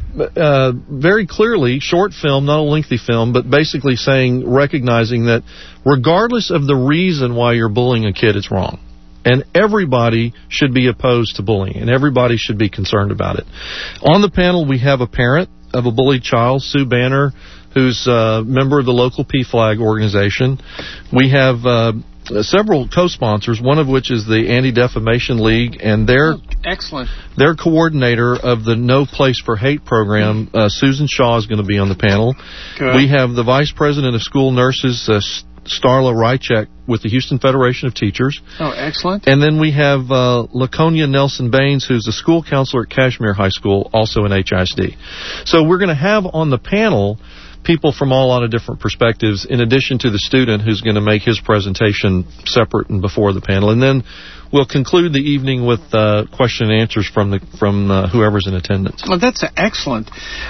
very clearly short film, not a lengthy film, but basically recognizing that regardless of the reason why you're bullying a kid, it's wrong. And everybody should be opposed to bullying, and everybody should be concerned about it. On the panel, we have a parent of a bullied child, Sue Banner, who's a member of the local PFLAG organization. We have several co-sponsors, one of which is the Anti-Defamation League, and excellent. Their coordinator of the No Place for Hate program, Susan Shaw, is going to be on the panel. Good. We have the Vice President of School Nurses, Starla Rychek, with the Houston Federation of Teachers. Oh, excellent. And then we have Laconia Nelson Baines, who's a school counselor at Cashmere High School, also in HISD. So we're going to have on the panel people from a lot of different perspectives, in addition to the student who's going to make his presentation separate and before the panel. And then we'll conclude the evening with question and answers from whoever's in attendance. Well, that's excellent.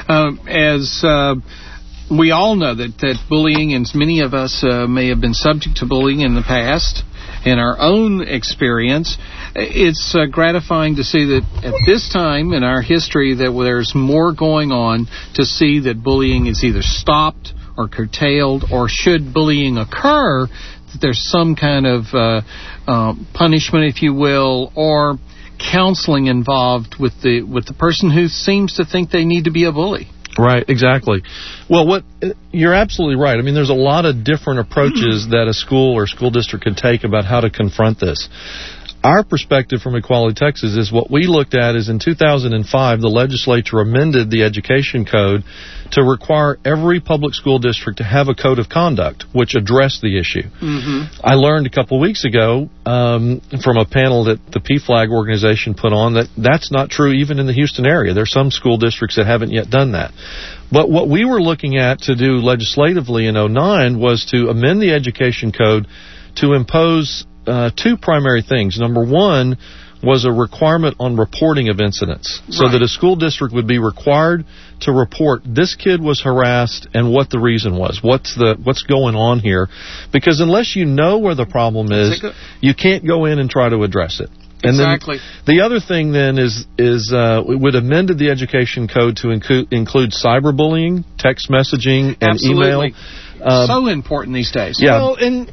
As we all know that bullying, and many of us may have been subject to bullying in the past, in our own experience, it's gratifying to see that at this time in our history that there's more going on to see that bullying is either stopped or curtailed, or should bullying occur, that there's some kind of punishment, if you will, or counseling involved with the person who seems to think they need to be a bully. Right, exactly. Well, you're absolutely right. I mean, there's a lot of different approaches that a school or school district can take about how to confront this. Our perspective from Equality Texas is what we looked at is in 2005, the legislature amended the education code to require every public school district to have a code of conduct which addressed the issue. I learned a couple of weeks ago from a panel that the PFLAG organization put on that that's not true even in the Houston area. There's some school districts that haven't yet done that. But what we were looking at to do legislatively in 2009 was to amend the education code to impose two primary things. Number one was a requirement on reporting of incidents, so that a school district would be required to report this kid was harassed and what the reason was, what's going on here, because unless you know where the problem is, you can't go in and try to address it. And exactly. Then the other thing then is we would amended the education code to include cyberbullying, text messaging, and email. So important these days. Yeah. Well, and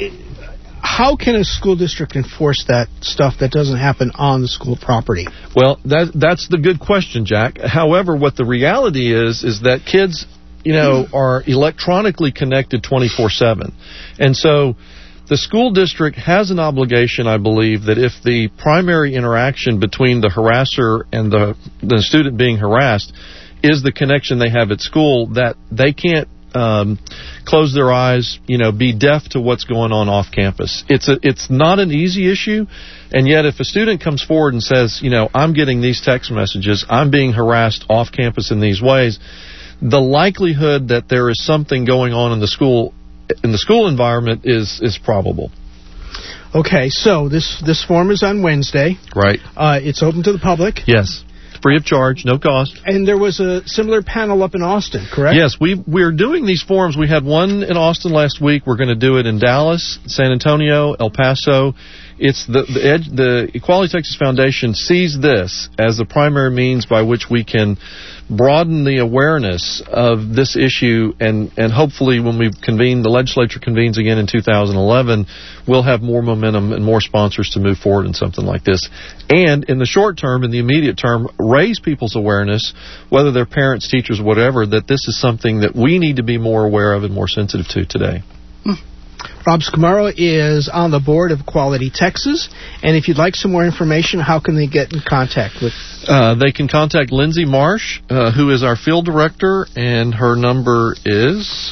how can a school district enforce that stuff that doesn't happen on the school property? Well, that's the good question, Jack. However, what the reality is that kids, are electronically connected 24/7. And so the school district has an obligation, I believe, that if the primary interaction between the harasser and the student being harassed is the connection they have at school, that they can't close their eyes, be deaf to what's going on off campus. It's not an easy issue, and yet if a student comes forward and says, I'm getting these text messages, I'm being harassed off campus in these ways, the likelihood that there is something going on in the school environment is probable. Okay, so this forum is on Wednesday. Right. It's open to the public. Yes. free of charge, no cost. And there was a similar panel up in Austin, correct? Yes, we're doing these forums. We had one in Austin last week. We're going to do it in Dallas, San Antonio, El Paso. It's the Equality Texas Foundation sees this as the primary means by which we can broaden the awareness of this issue, and hopefully when the legislature convenes again in 2011, we'll have more momentum and more sponsors to move forward in something like this. And in the short term, in the immediate term, raise people's awareness, whether they're parents, teachers, whatever, that this is something that we need to be more aware of and more sensitive to today. Rob Scamaro is on the board of Equality Texas, and if you'd like some more information, how can they get in contact with? They can contact Lindsay Marsh, who is our field director, and her number is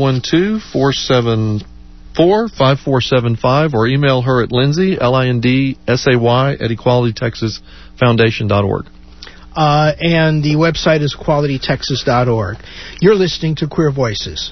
512-474-5475, or email her at Lindsay, LINDSAY, at equalitytexasfoundation.org. And the website is equalitytexas.org. You're listening to Queer Voices.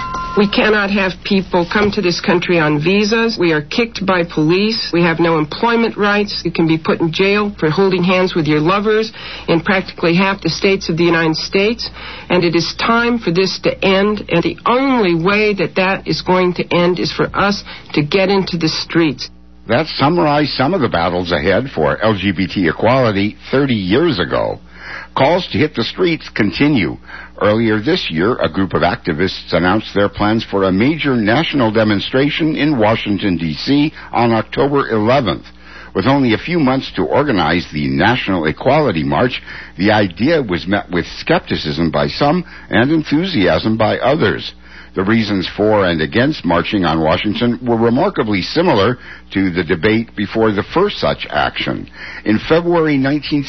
We cannot have people come to this country on visas. We are kicked by police. We have no employment rights. You can be put in jail for holding hands with your lovers in practically half the states of the United States. And it is time for this to end. And the only way that is going to end is for us to get into the streets. That summarized some of the battles ahead for LGBT equality 30 years ago. Calls to hit the streets continue. Earlier this year, a group of activists announced their plans for a major national demonstration in Washington, D.C. on October 11th. With only a few months to organize the National Equality March, the idea was met with skepticism by some and enthusiasm by others. The reasons for and against marching on Washington were remarkably similar to the debate before the first such action. In February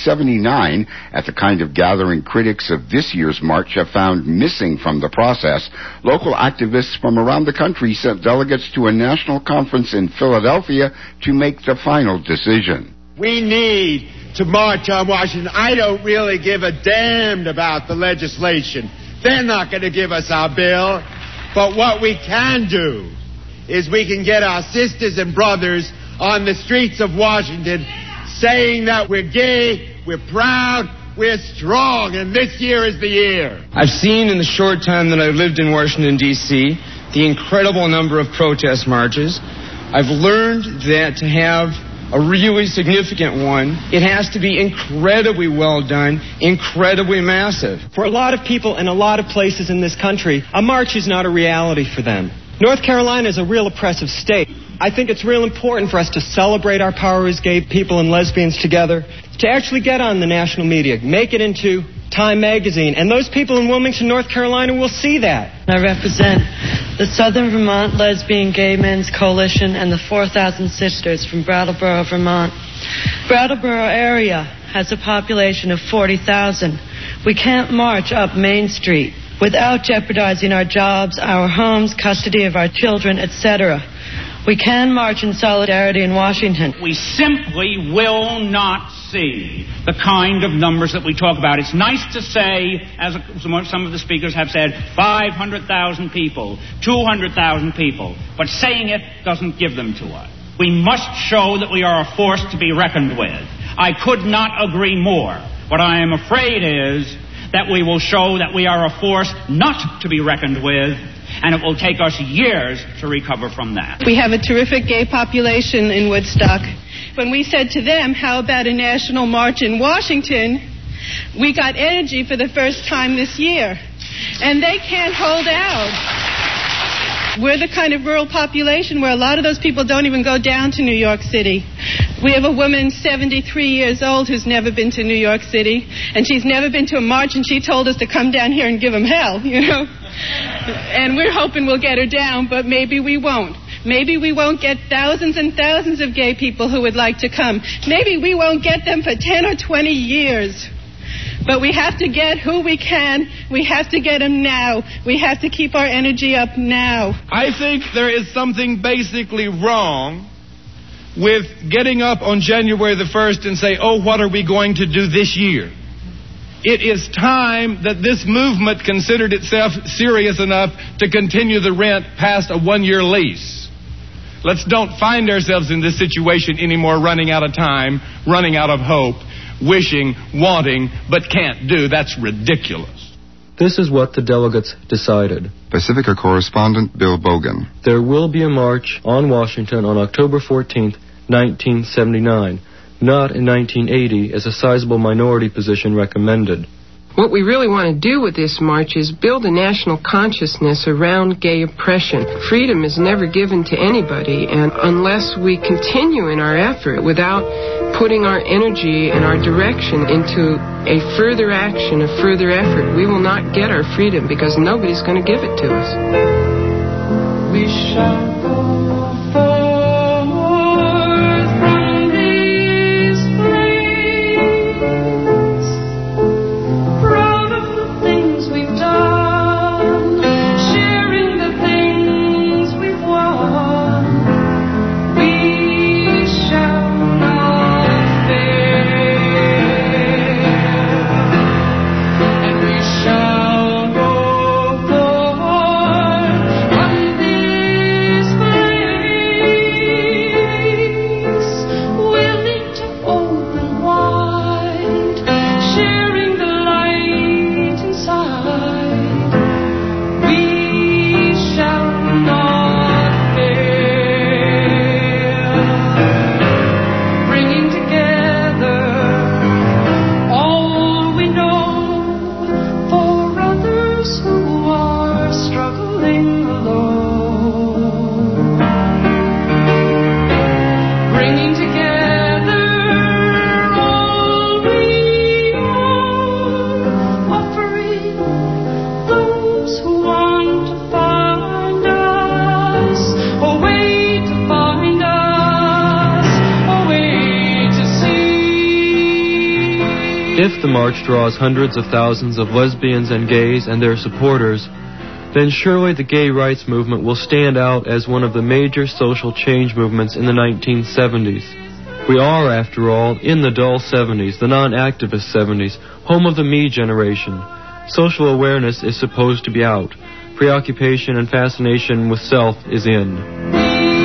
1979, at the kind of gathering critics of this year's march have found missing from the process, local activists from around the country sent delegates to a national conference in Philadelphia to make the final decision. We need to march on Washington. I don't really give a damn about the legislation. They're not going to give us our bill. But what we can do is we can get our sisters and brothers on the streets of Washington saying that we're gay, we're proud, we're strong, and this year is the year. I've seen in the short time that I've lived in Washington, D.C., the incredible number of protest marches. I've learned that to have a really significant one, it has to be incredibly well done, incredibly massive. For a lot of people in a lot of places in this country, a march is not a reality for them. North Carolina is a real oppressive state. I think it's real important for us to celebrate our power as gay people and lesbians together, to actually get on the national media, make it into Time Magazine, and those people in Wilmington, North Carolina will see that. I represent the Southern Vermont Lesbian Gay Men's Coalition and the 4,000 Sisters from Brattleboro, Vermont. Brattleboro area has a population of 40,000. We can't march up Main Street without jeopardizing our jobs, our homes, custody of our children, etc. We can march in solidarity in Washington. We simply will not see the kind of numbers that we talk about. It's nice to say, as some of the speakers have said, 500,000 people, 200,000 people, but saying it doesn't give them to us. We must show that we are a force to be reckoned with. I could not agree more. What I am afraid is that we will show that we are a force not to be reckoned with, and it will take us years to recover from that. We have a terrific gay population in Woodstock. When we said to them, how about a national march in Washington, we got energy for the first time this year. And they can't hold out. We're the kind of rural population where a lot of those people don't even go down to New York City. We have a woman 73 years old who's never been to New York City, and she's never been to a march, and she told us to come down here and give them hell, you know. And we're hoping we'll get her down, but maybe we won't. Maybe we won't get thousands and thousands of gay people who would like to come. Maybe we won't get them for 10 or 20 years. But we have to get who we can. We have to get them now. We have to keep our energy up now. I think there is something basically wrong with getting up on January the 1st and say, oh, what are we going to do this year? It is time that this movement considered itself serious enough to continue the rent past a one-year lease. Let's don't find ourselves in this situation anymore, running out of time, running out of hope. wishing, wanting, but can't do. That's ridiculous. This is what the delegates decided. Pacifica correspondent Bill Bogan. There will be a march on Washington on October 14th, 1979, not in 1980 as a sizable minority position recommended. What we really want to do with this march is build a national consciousness around gay oppression. Freedom is never given to anybody, and unless we continue in our effort without putting our energy and our direction into a further action, a further effort, we will not get our freedom because nobody's going to give it to us. We shall go forth. If the march draws hundreds of thousands of lesbians and gays and their supporters, then surely the gay rights movement will stand out as one of the major social change movements in the 1970s. We are, after all, in the dull 70s, the non-activist 70s, home of the me generation. Social awareness is supposed to be out. Preoccupation and fascination with self is in.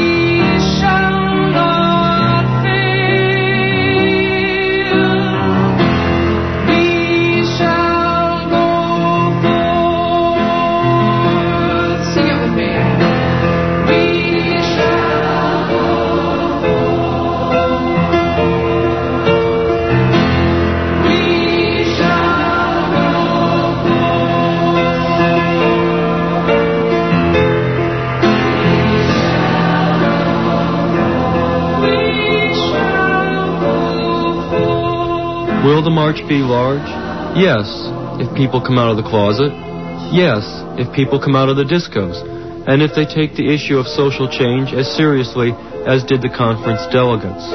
Will the march be large? Yes, if people come out of the closet. Yes, if people come out of the discos. And if they take the issue of social change as seriously as did the conference delegates.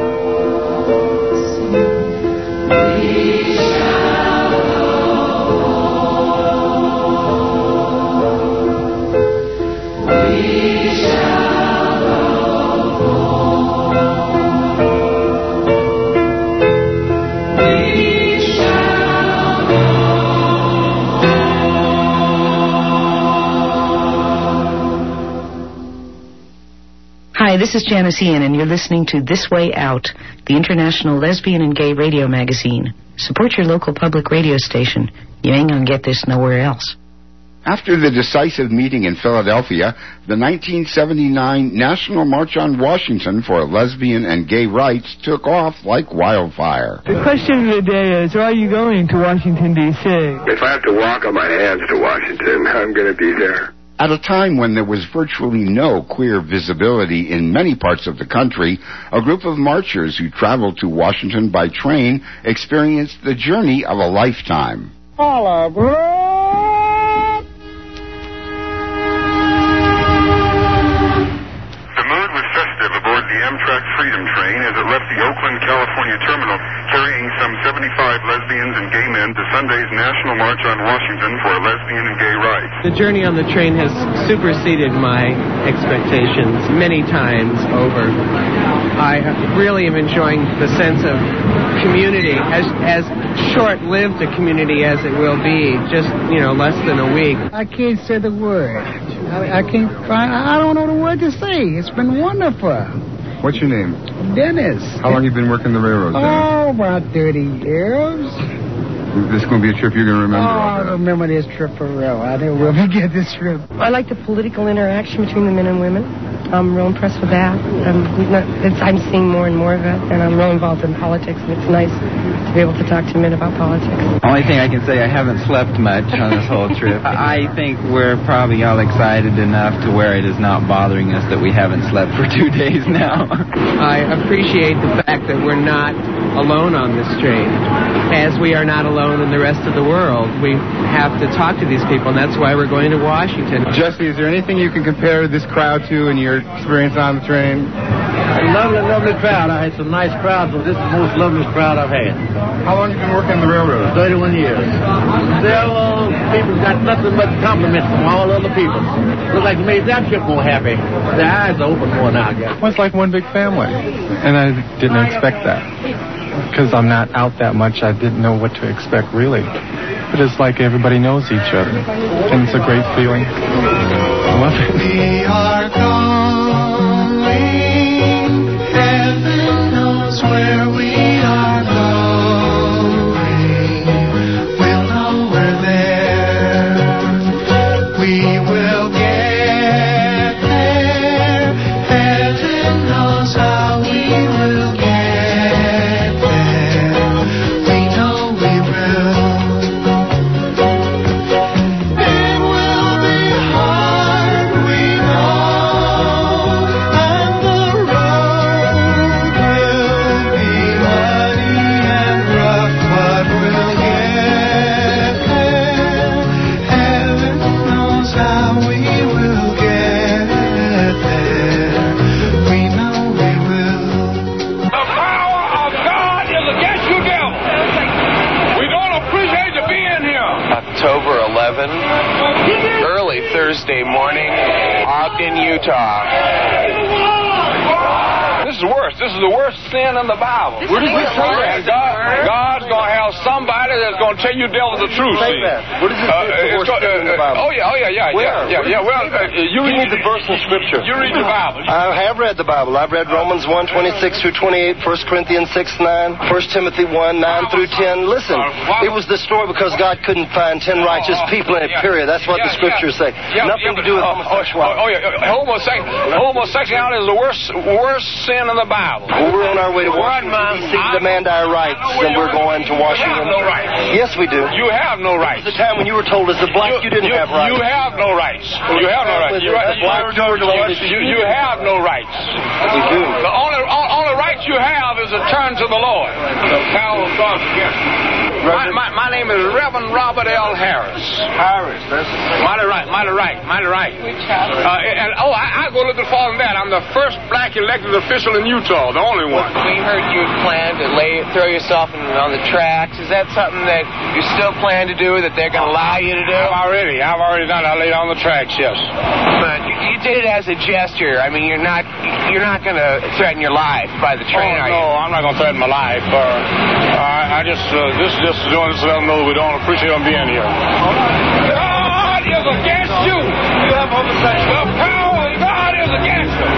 Hi, this is Janice Ian, and you're listening to This Way Out, the international lesbian and gay radio magazine. Support your local public radio station. You ain't gonna get this nowhere else. After the decisive meeting in Philadelphia, the 1979 National March on Washington for lesbian and gay rights took off like wildfire. The question of the day is, are you going to Washington, D.C.? If I have to walk on my hands to Washington, I'm going to be there. At a time when there was virtually no queer visibility in many parts of the country, a group of marchers who traveled to Washington by train experienced the journey of a lifetime. Holla, bro! The mood was festive aboard the Amtrak Freedom Train as it left the Oakland, California terminal, carrying some 75 lesbians and gay men to Sunday's National March on Washington for lesbian and gay rights. The journey on the train has superseded my expectations many times over. I really am enjoying the sense of community, as short-lived a community as it will be, just, less than a week. I can't say the word. I don't know the word to say. It's been wonderful. What's your name? Dennis. How long have you been working the railroad, Dennis? Oh, about 30 years. This is going to be a trip you're going to remember. Oh, I remember this trip for real. I never will forget this trip. I like the political interaction between the men and women. I'm real impressed with that. I'm seeing more and more of it, and I'm real involved in politics, and it's nice to be able to talk to men about politics. Only thing I can say, I haven't slept much on this whole trip. I think we're probably all excited enough to where it is not bothering us that we haven't slept for 2 days now. I appreciate the fact that we're not alone on this train. As we are not alone in the rest of the world, we have to talk to these people, and that's why we're going to Washington. Jesse, is there anything you can compare this crowd to in your experience on the train? A lovely, lovely crowd. I had some nice crowds, but this is the most loveliest crowd I've had. How long have you been working the railroad? 31 years. Several people got nothing but compliments from all other people. Looks like they made that trip more happy. Their eyes are open more now, I guess. Well, it's like one big family, and I didn't expect that. Because I'm not out that much, I didn't know what to expect, really. But it's like everybody knows each other, and it's a great feeling. I love it. We are going, heaven knows where we are going. We'll know we're there. We will get there. Heaven knows how we will get. Early Thursday morning, Ogden, Utah. This is worse. This is the worst sin in the Bible. Where does it say that? God's going to have somebody that's going to tell you devil the truth. Say that. Where does it say the worst sin in the Bible? Oh, yeah. Where? Well, you read the verse in Scripture. You read the Bible. I have read the Bible. I've read Romans 1, 26 through 28, 1 Corinthians 6, 9, 1 Timothy 1, 9 through 10. Listen, it was the story because God couldn't find 10 righteous people in it, period. That's what the Scriptures say. Nothing to do with homosexuality. Homosexuality is the worst sin in the Bible. Well, we're on our way to Washington, D.C. to demand our rights, and we're going to Washington. You have no rights. Yes, we do. You have no rights. There was a time when you were told as a black you didn't have rights. You have no rights. You have no rights. You have no rights. We do. The only right you have is to turn to the Lord. The power of God against you. My name is Reverend Robert L. Harris. Harris, that's mighty right. And I go a little bit farther than that. I'm the first black elected official in Utah, the only one. We heard you plan to throw yourself on the tracks. Is that something that you still plan to do, that they're going to allow you to do? I've already done it. I laid on the tracks, yes. But you did it as a gesture. I mean, you're not going to threaten your life by the train, are you? No, I'm not going to threaten my life. This is just doing this to let them know we don't appreciate them being here. God is against you. You have homosexual. The power of God is against you.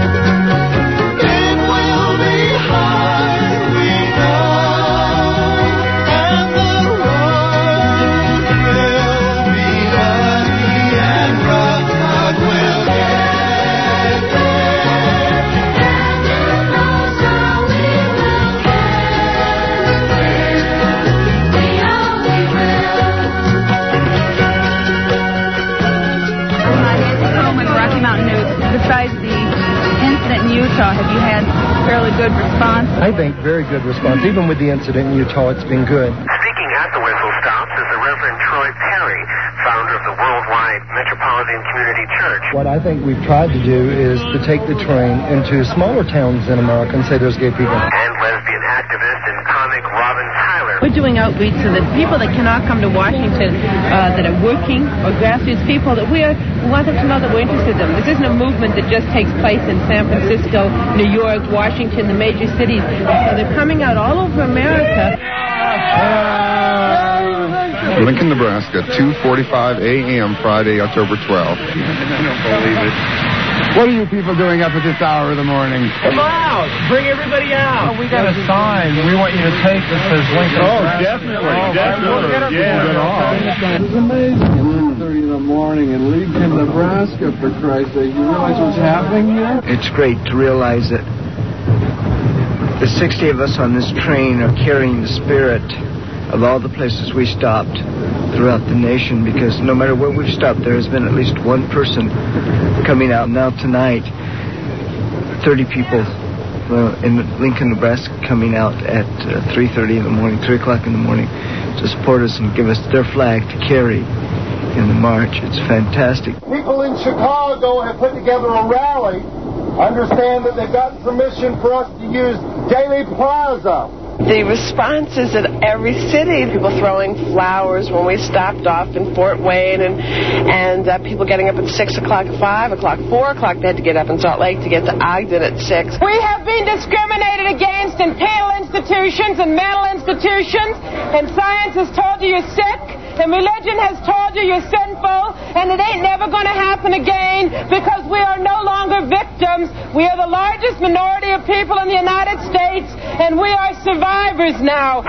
It will be hard, we know, and the road will be muddy and rough, but we'll get there. Heaven knows how we will get there. We know we will. Hi, it's Coleman, Rocky Mountain News. Besides the incident in Utah, have you had fairly good response? I think very good response. Even with the incident in Utah, it's been good. Speaking at the whistle stops is the Reverend Troy Perry, founder of the Worldwide Metropolitan Community Church. What I think we've tried to do is to take the train into smaller towns in America and say there's gay people. And lesbian activist and comic Robin Tyler. We're doing outreach so that people that cannot come to Washington, that are working or grassroots people, that we want them to know that we're interested in them. This isn't a movement that just takes place in San Francisco, New York, Washington, the major cities. So they're coming out all over America. Lincoln, Nebraska, 2:45 a.m. Friday, October 12th. I don't believe it. What are you people doing up at this hour of the morning? Come out! Bring everybody out! We got a sign we want you to take that says Lincoln. Oh, definitely. Yeah. It was amazing. 1:30 in the morning in Lincoln, Nebraska, for Christ's sake. You realize what's happening here? It's great to realize that the 60 of us on this train are carrying the spirit of all the places we stopped throughout the nation, because no matter where we've stopped, there has been at least one person coming out. Now tonight, 30 people in Lincoln, Nebraska, coming out at 3:30 in the morning, 3 o'clock in the morning, to support us and give us their flag to carry in the march. It's fantastic. People in Chicago have put together a rally. Understand that they've gotten permission for us to use Daley Plaza. The responses at every city, people throwing flowers when we stopped off in Fort Wayne, and people getting up at 6 o'clock, 5 o'clock, 4 o'clock. They had to get up in Salt Lake to get to Ogden at 6. We have been discriminated against in penal institutions and mental institutions, and science has told you you're sick, and religion has told you you're sinful, and it ain't never going to happen again, because we are no longer victims. We are the largest minority of people in the United States, and we are survivors now.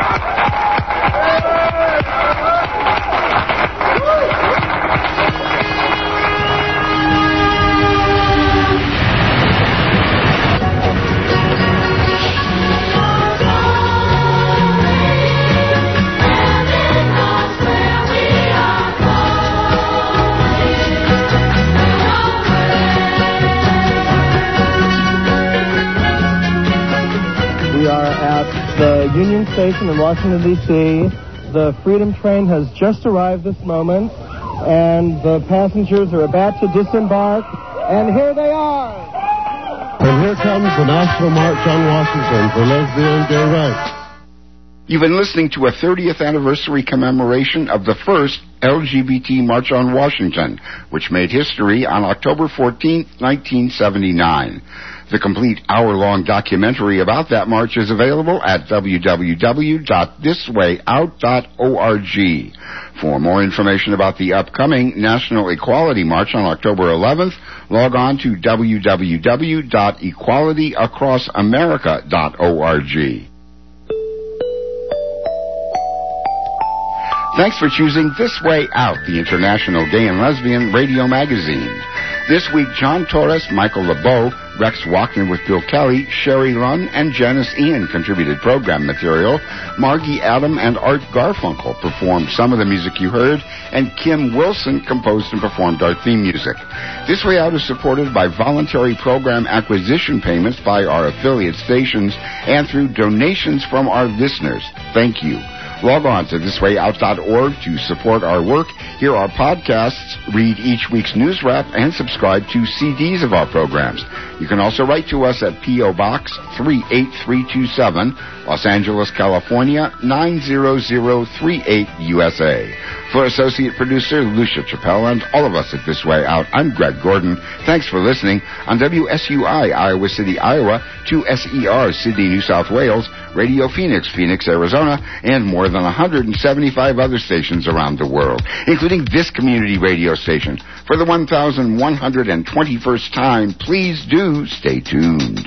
We are at the Union Station in Washington, D.C. The Freedom Train has just arrived this moment, and the passengers are about to disembark, and here they are. And here comes the National March on Washington for lesbian and gay rights. You've been listening to a 30th anniversary commemoration of the first LGBT March on Washington, which made history on October 14, 1979. The complete hour-long documentary about that march is available at www.thiswayout.org. For more information about the upcoming National Equality March on October 11th, log on to www.equalityacrossamerica.org. Thanks for choosing This Way Out, the international gay and lesbian radio magazine. This week, John Torres, Michael LeBeau, Rex Walkner with Bill Kelly, Sherry Lunn, and Janice Ian contributed program material. Margie Adam and Art Garfunkel performed some of the music you heard, and Kim Wilson composed and performed our theme music. This Way Out is supported by voluntary program acquisition payments by our affiliate stations and through donations from our listeners. Thank you. Log on to thiswayout.org to support our work, hear our podcasts, read each week's news wrap, and subscribe to CDs of our programs. You can also write to us at P.O. Box 38327, Los Angeles, California, 90038, USA. For Associate Producer Lucia Chappelle and all of us at This Way Out, I'm Greg Gordon. Thanks for listening on WSUI, Iowa City, Iowa, 2SER, Sydney, New South Wales, Radio Phoenix, Phoenix, Arizona, and more than 175 other stations around the world, including this community radio station. For the 1,121st time, please do stay tuned.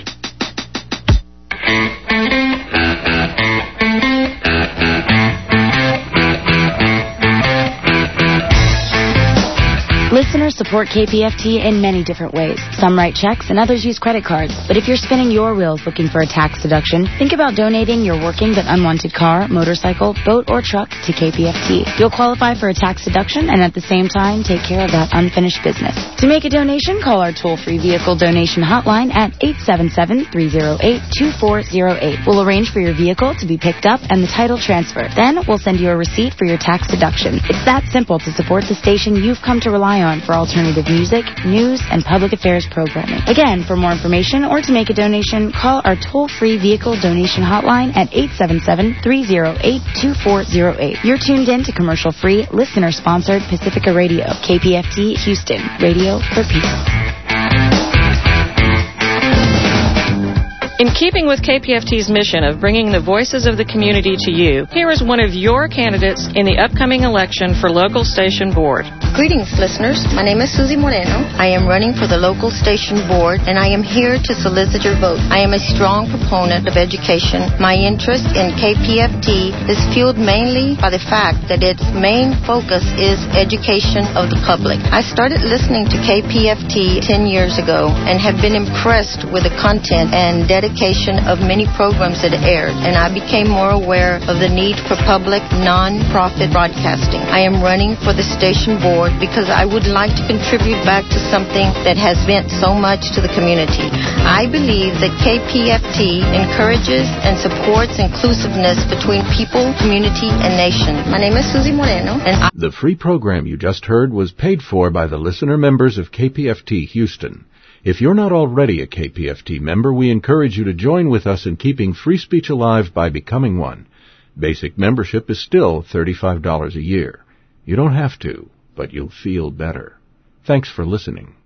Listeners support KPFT in many different ways. Some write checks and others use credit cards. But if you're spinning your wheels looking for a tax deduction, think about donating your working but unwanted car, motorcycle, boat, or truck to KPFT. You'll qualify for a tax deduction and at the same time take care of that unfinished business. To make a donation, call our toll-free vehicle donation hotline at 877-308-2408. We'll arrange for your vehicle to be picked up and the title transferred. Then we'll send you a receipt for your tax deduction. It's that simple to support the station you've come to rely on for alternative music, news, and public affairs programming. Again, for more information or to make a donation, call our toll-free vehicle donation hotline at 877-308-2408. You're tuned in to commercial-free, listener-sponsored Pacifica Radio, KPFT Houston, Radio for Peace. In keeping with KPFT's mission of bringing the voices of the community to you, here is one of your candidates in the upcoming election for local station board. Greetings, listeners. My name is Susie Moreno. I am running for the local station board, and I am here to solicit your vote. I am a strong proponent of education. My interest in KPFT is fueled mainly by the fact that its main focus is education of the public. I started listening to KPFT 10 years ago and have been impressed with the content and dedication of many programs that aired, and I became more aware of the need for public, non-profit broadcasting. I am running for the station board because I would like to contribute back to something that has meant so much to the community. I believe that KPFT encourages and supports inclusiveness between people, community, and nation. My name is Susie Moreno, and The free program you just heard was paid for by the listener members of KPFT Houston. If you're not already a KPFT member, we encourage you to join with us in keeping free speech alive by becoming one. Basic membership is still $35 a year. You don't have to, but you'll feel better. Thanks for listening.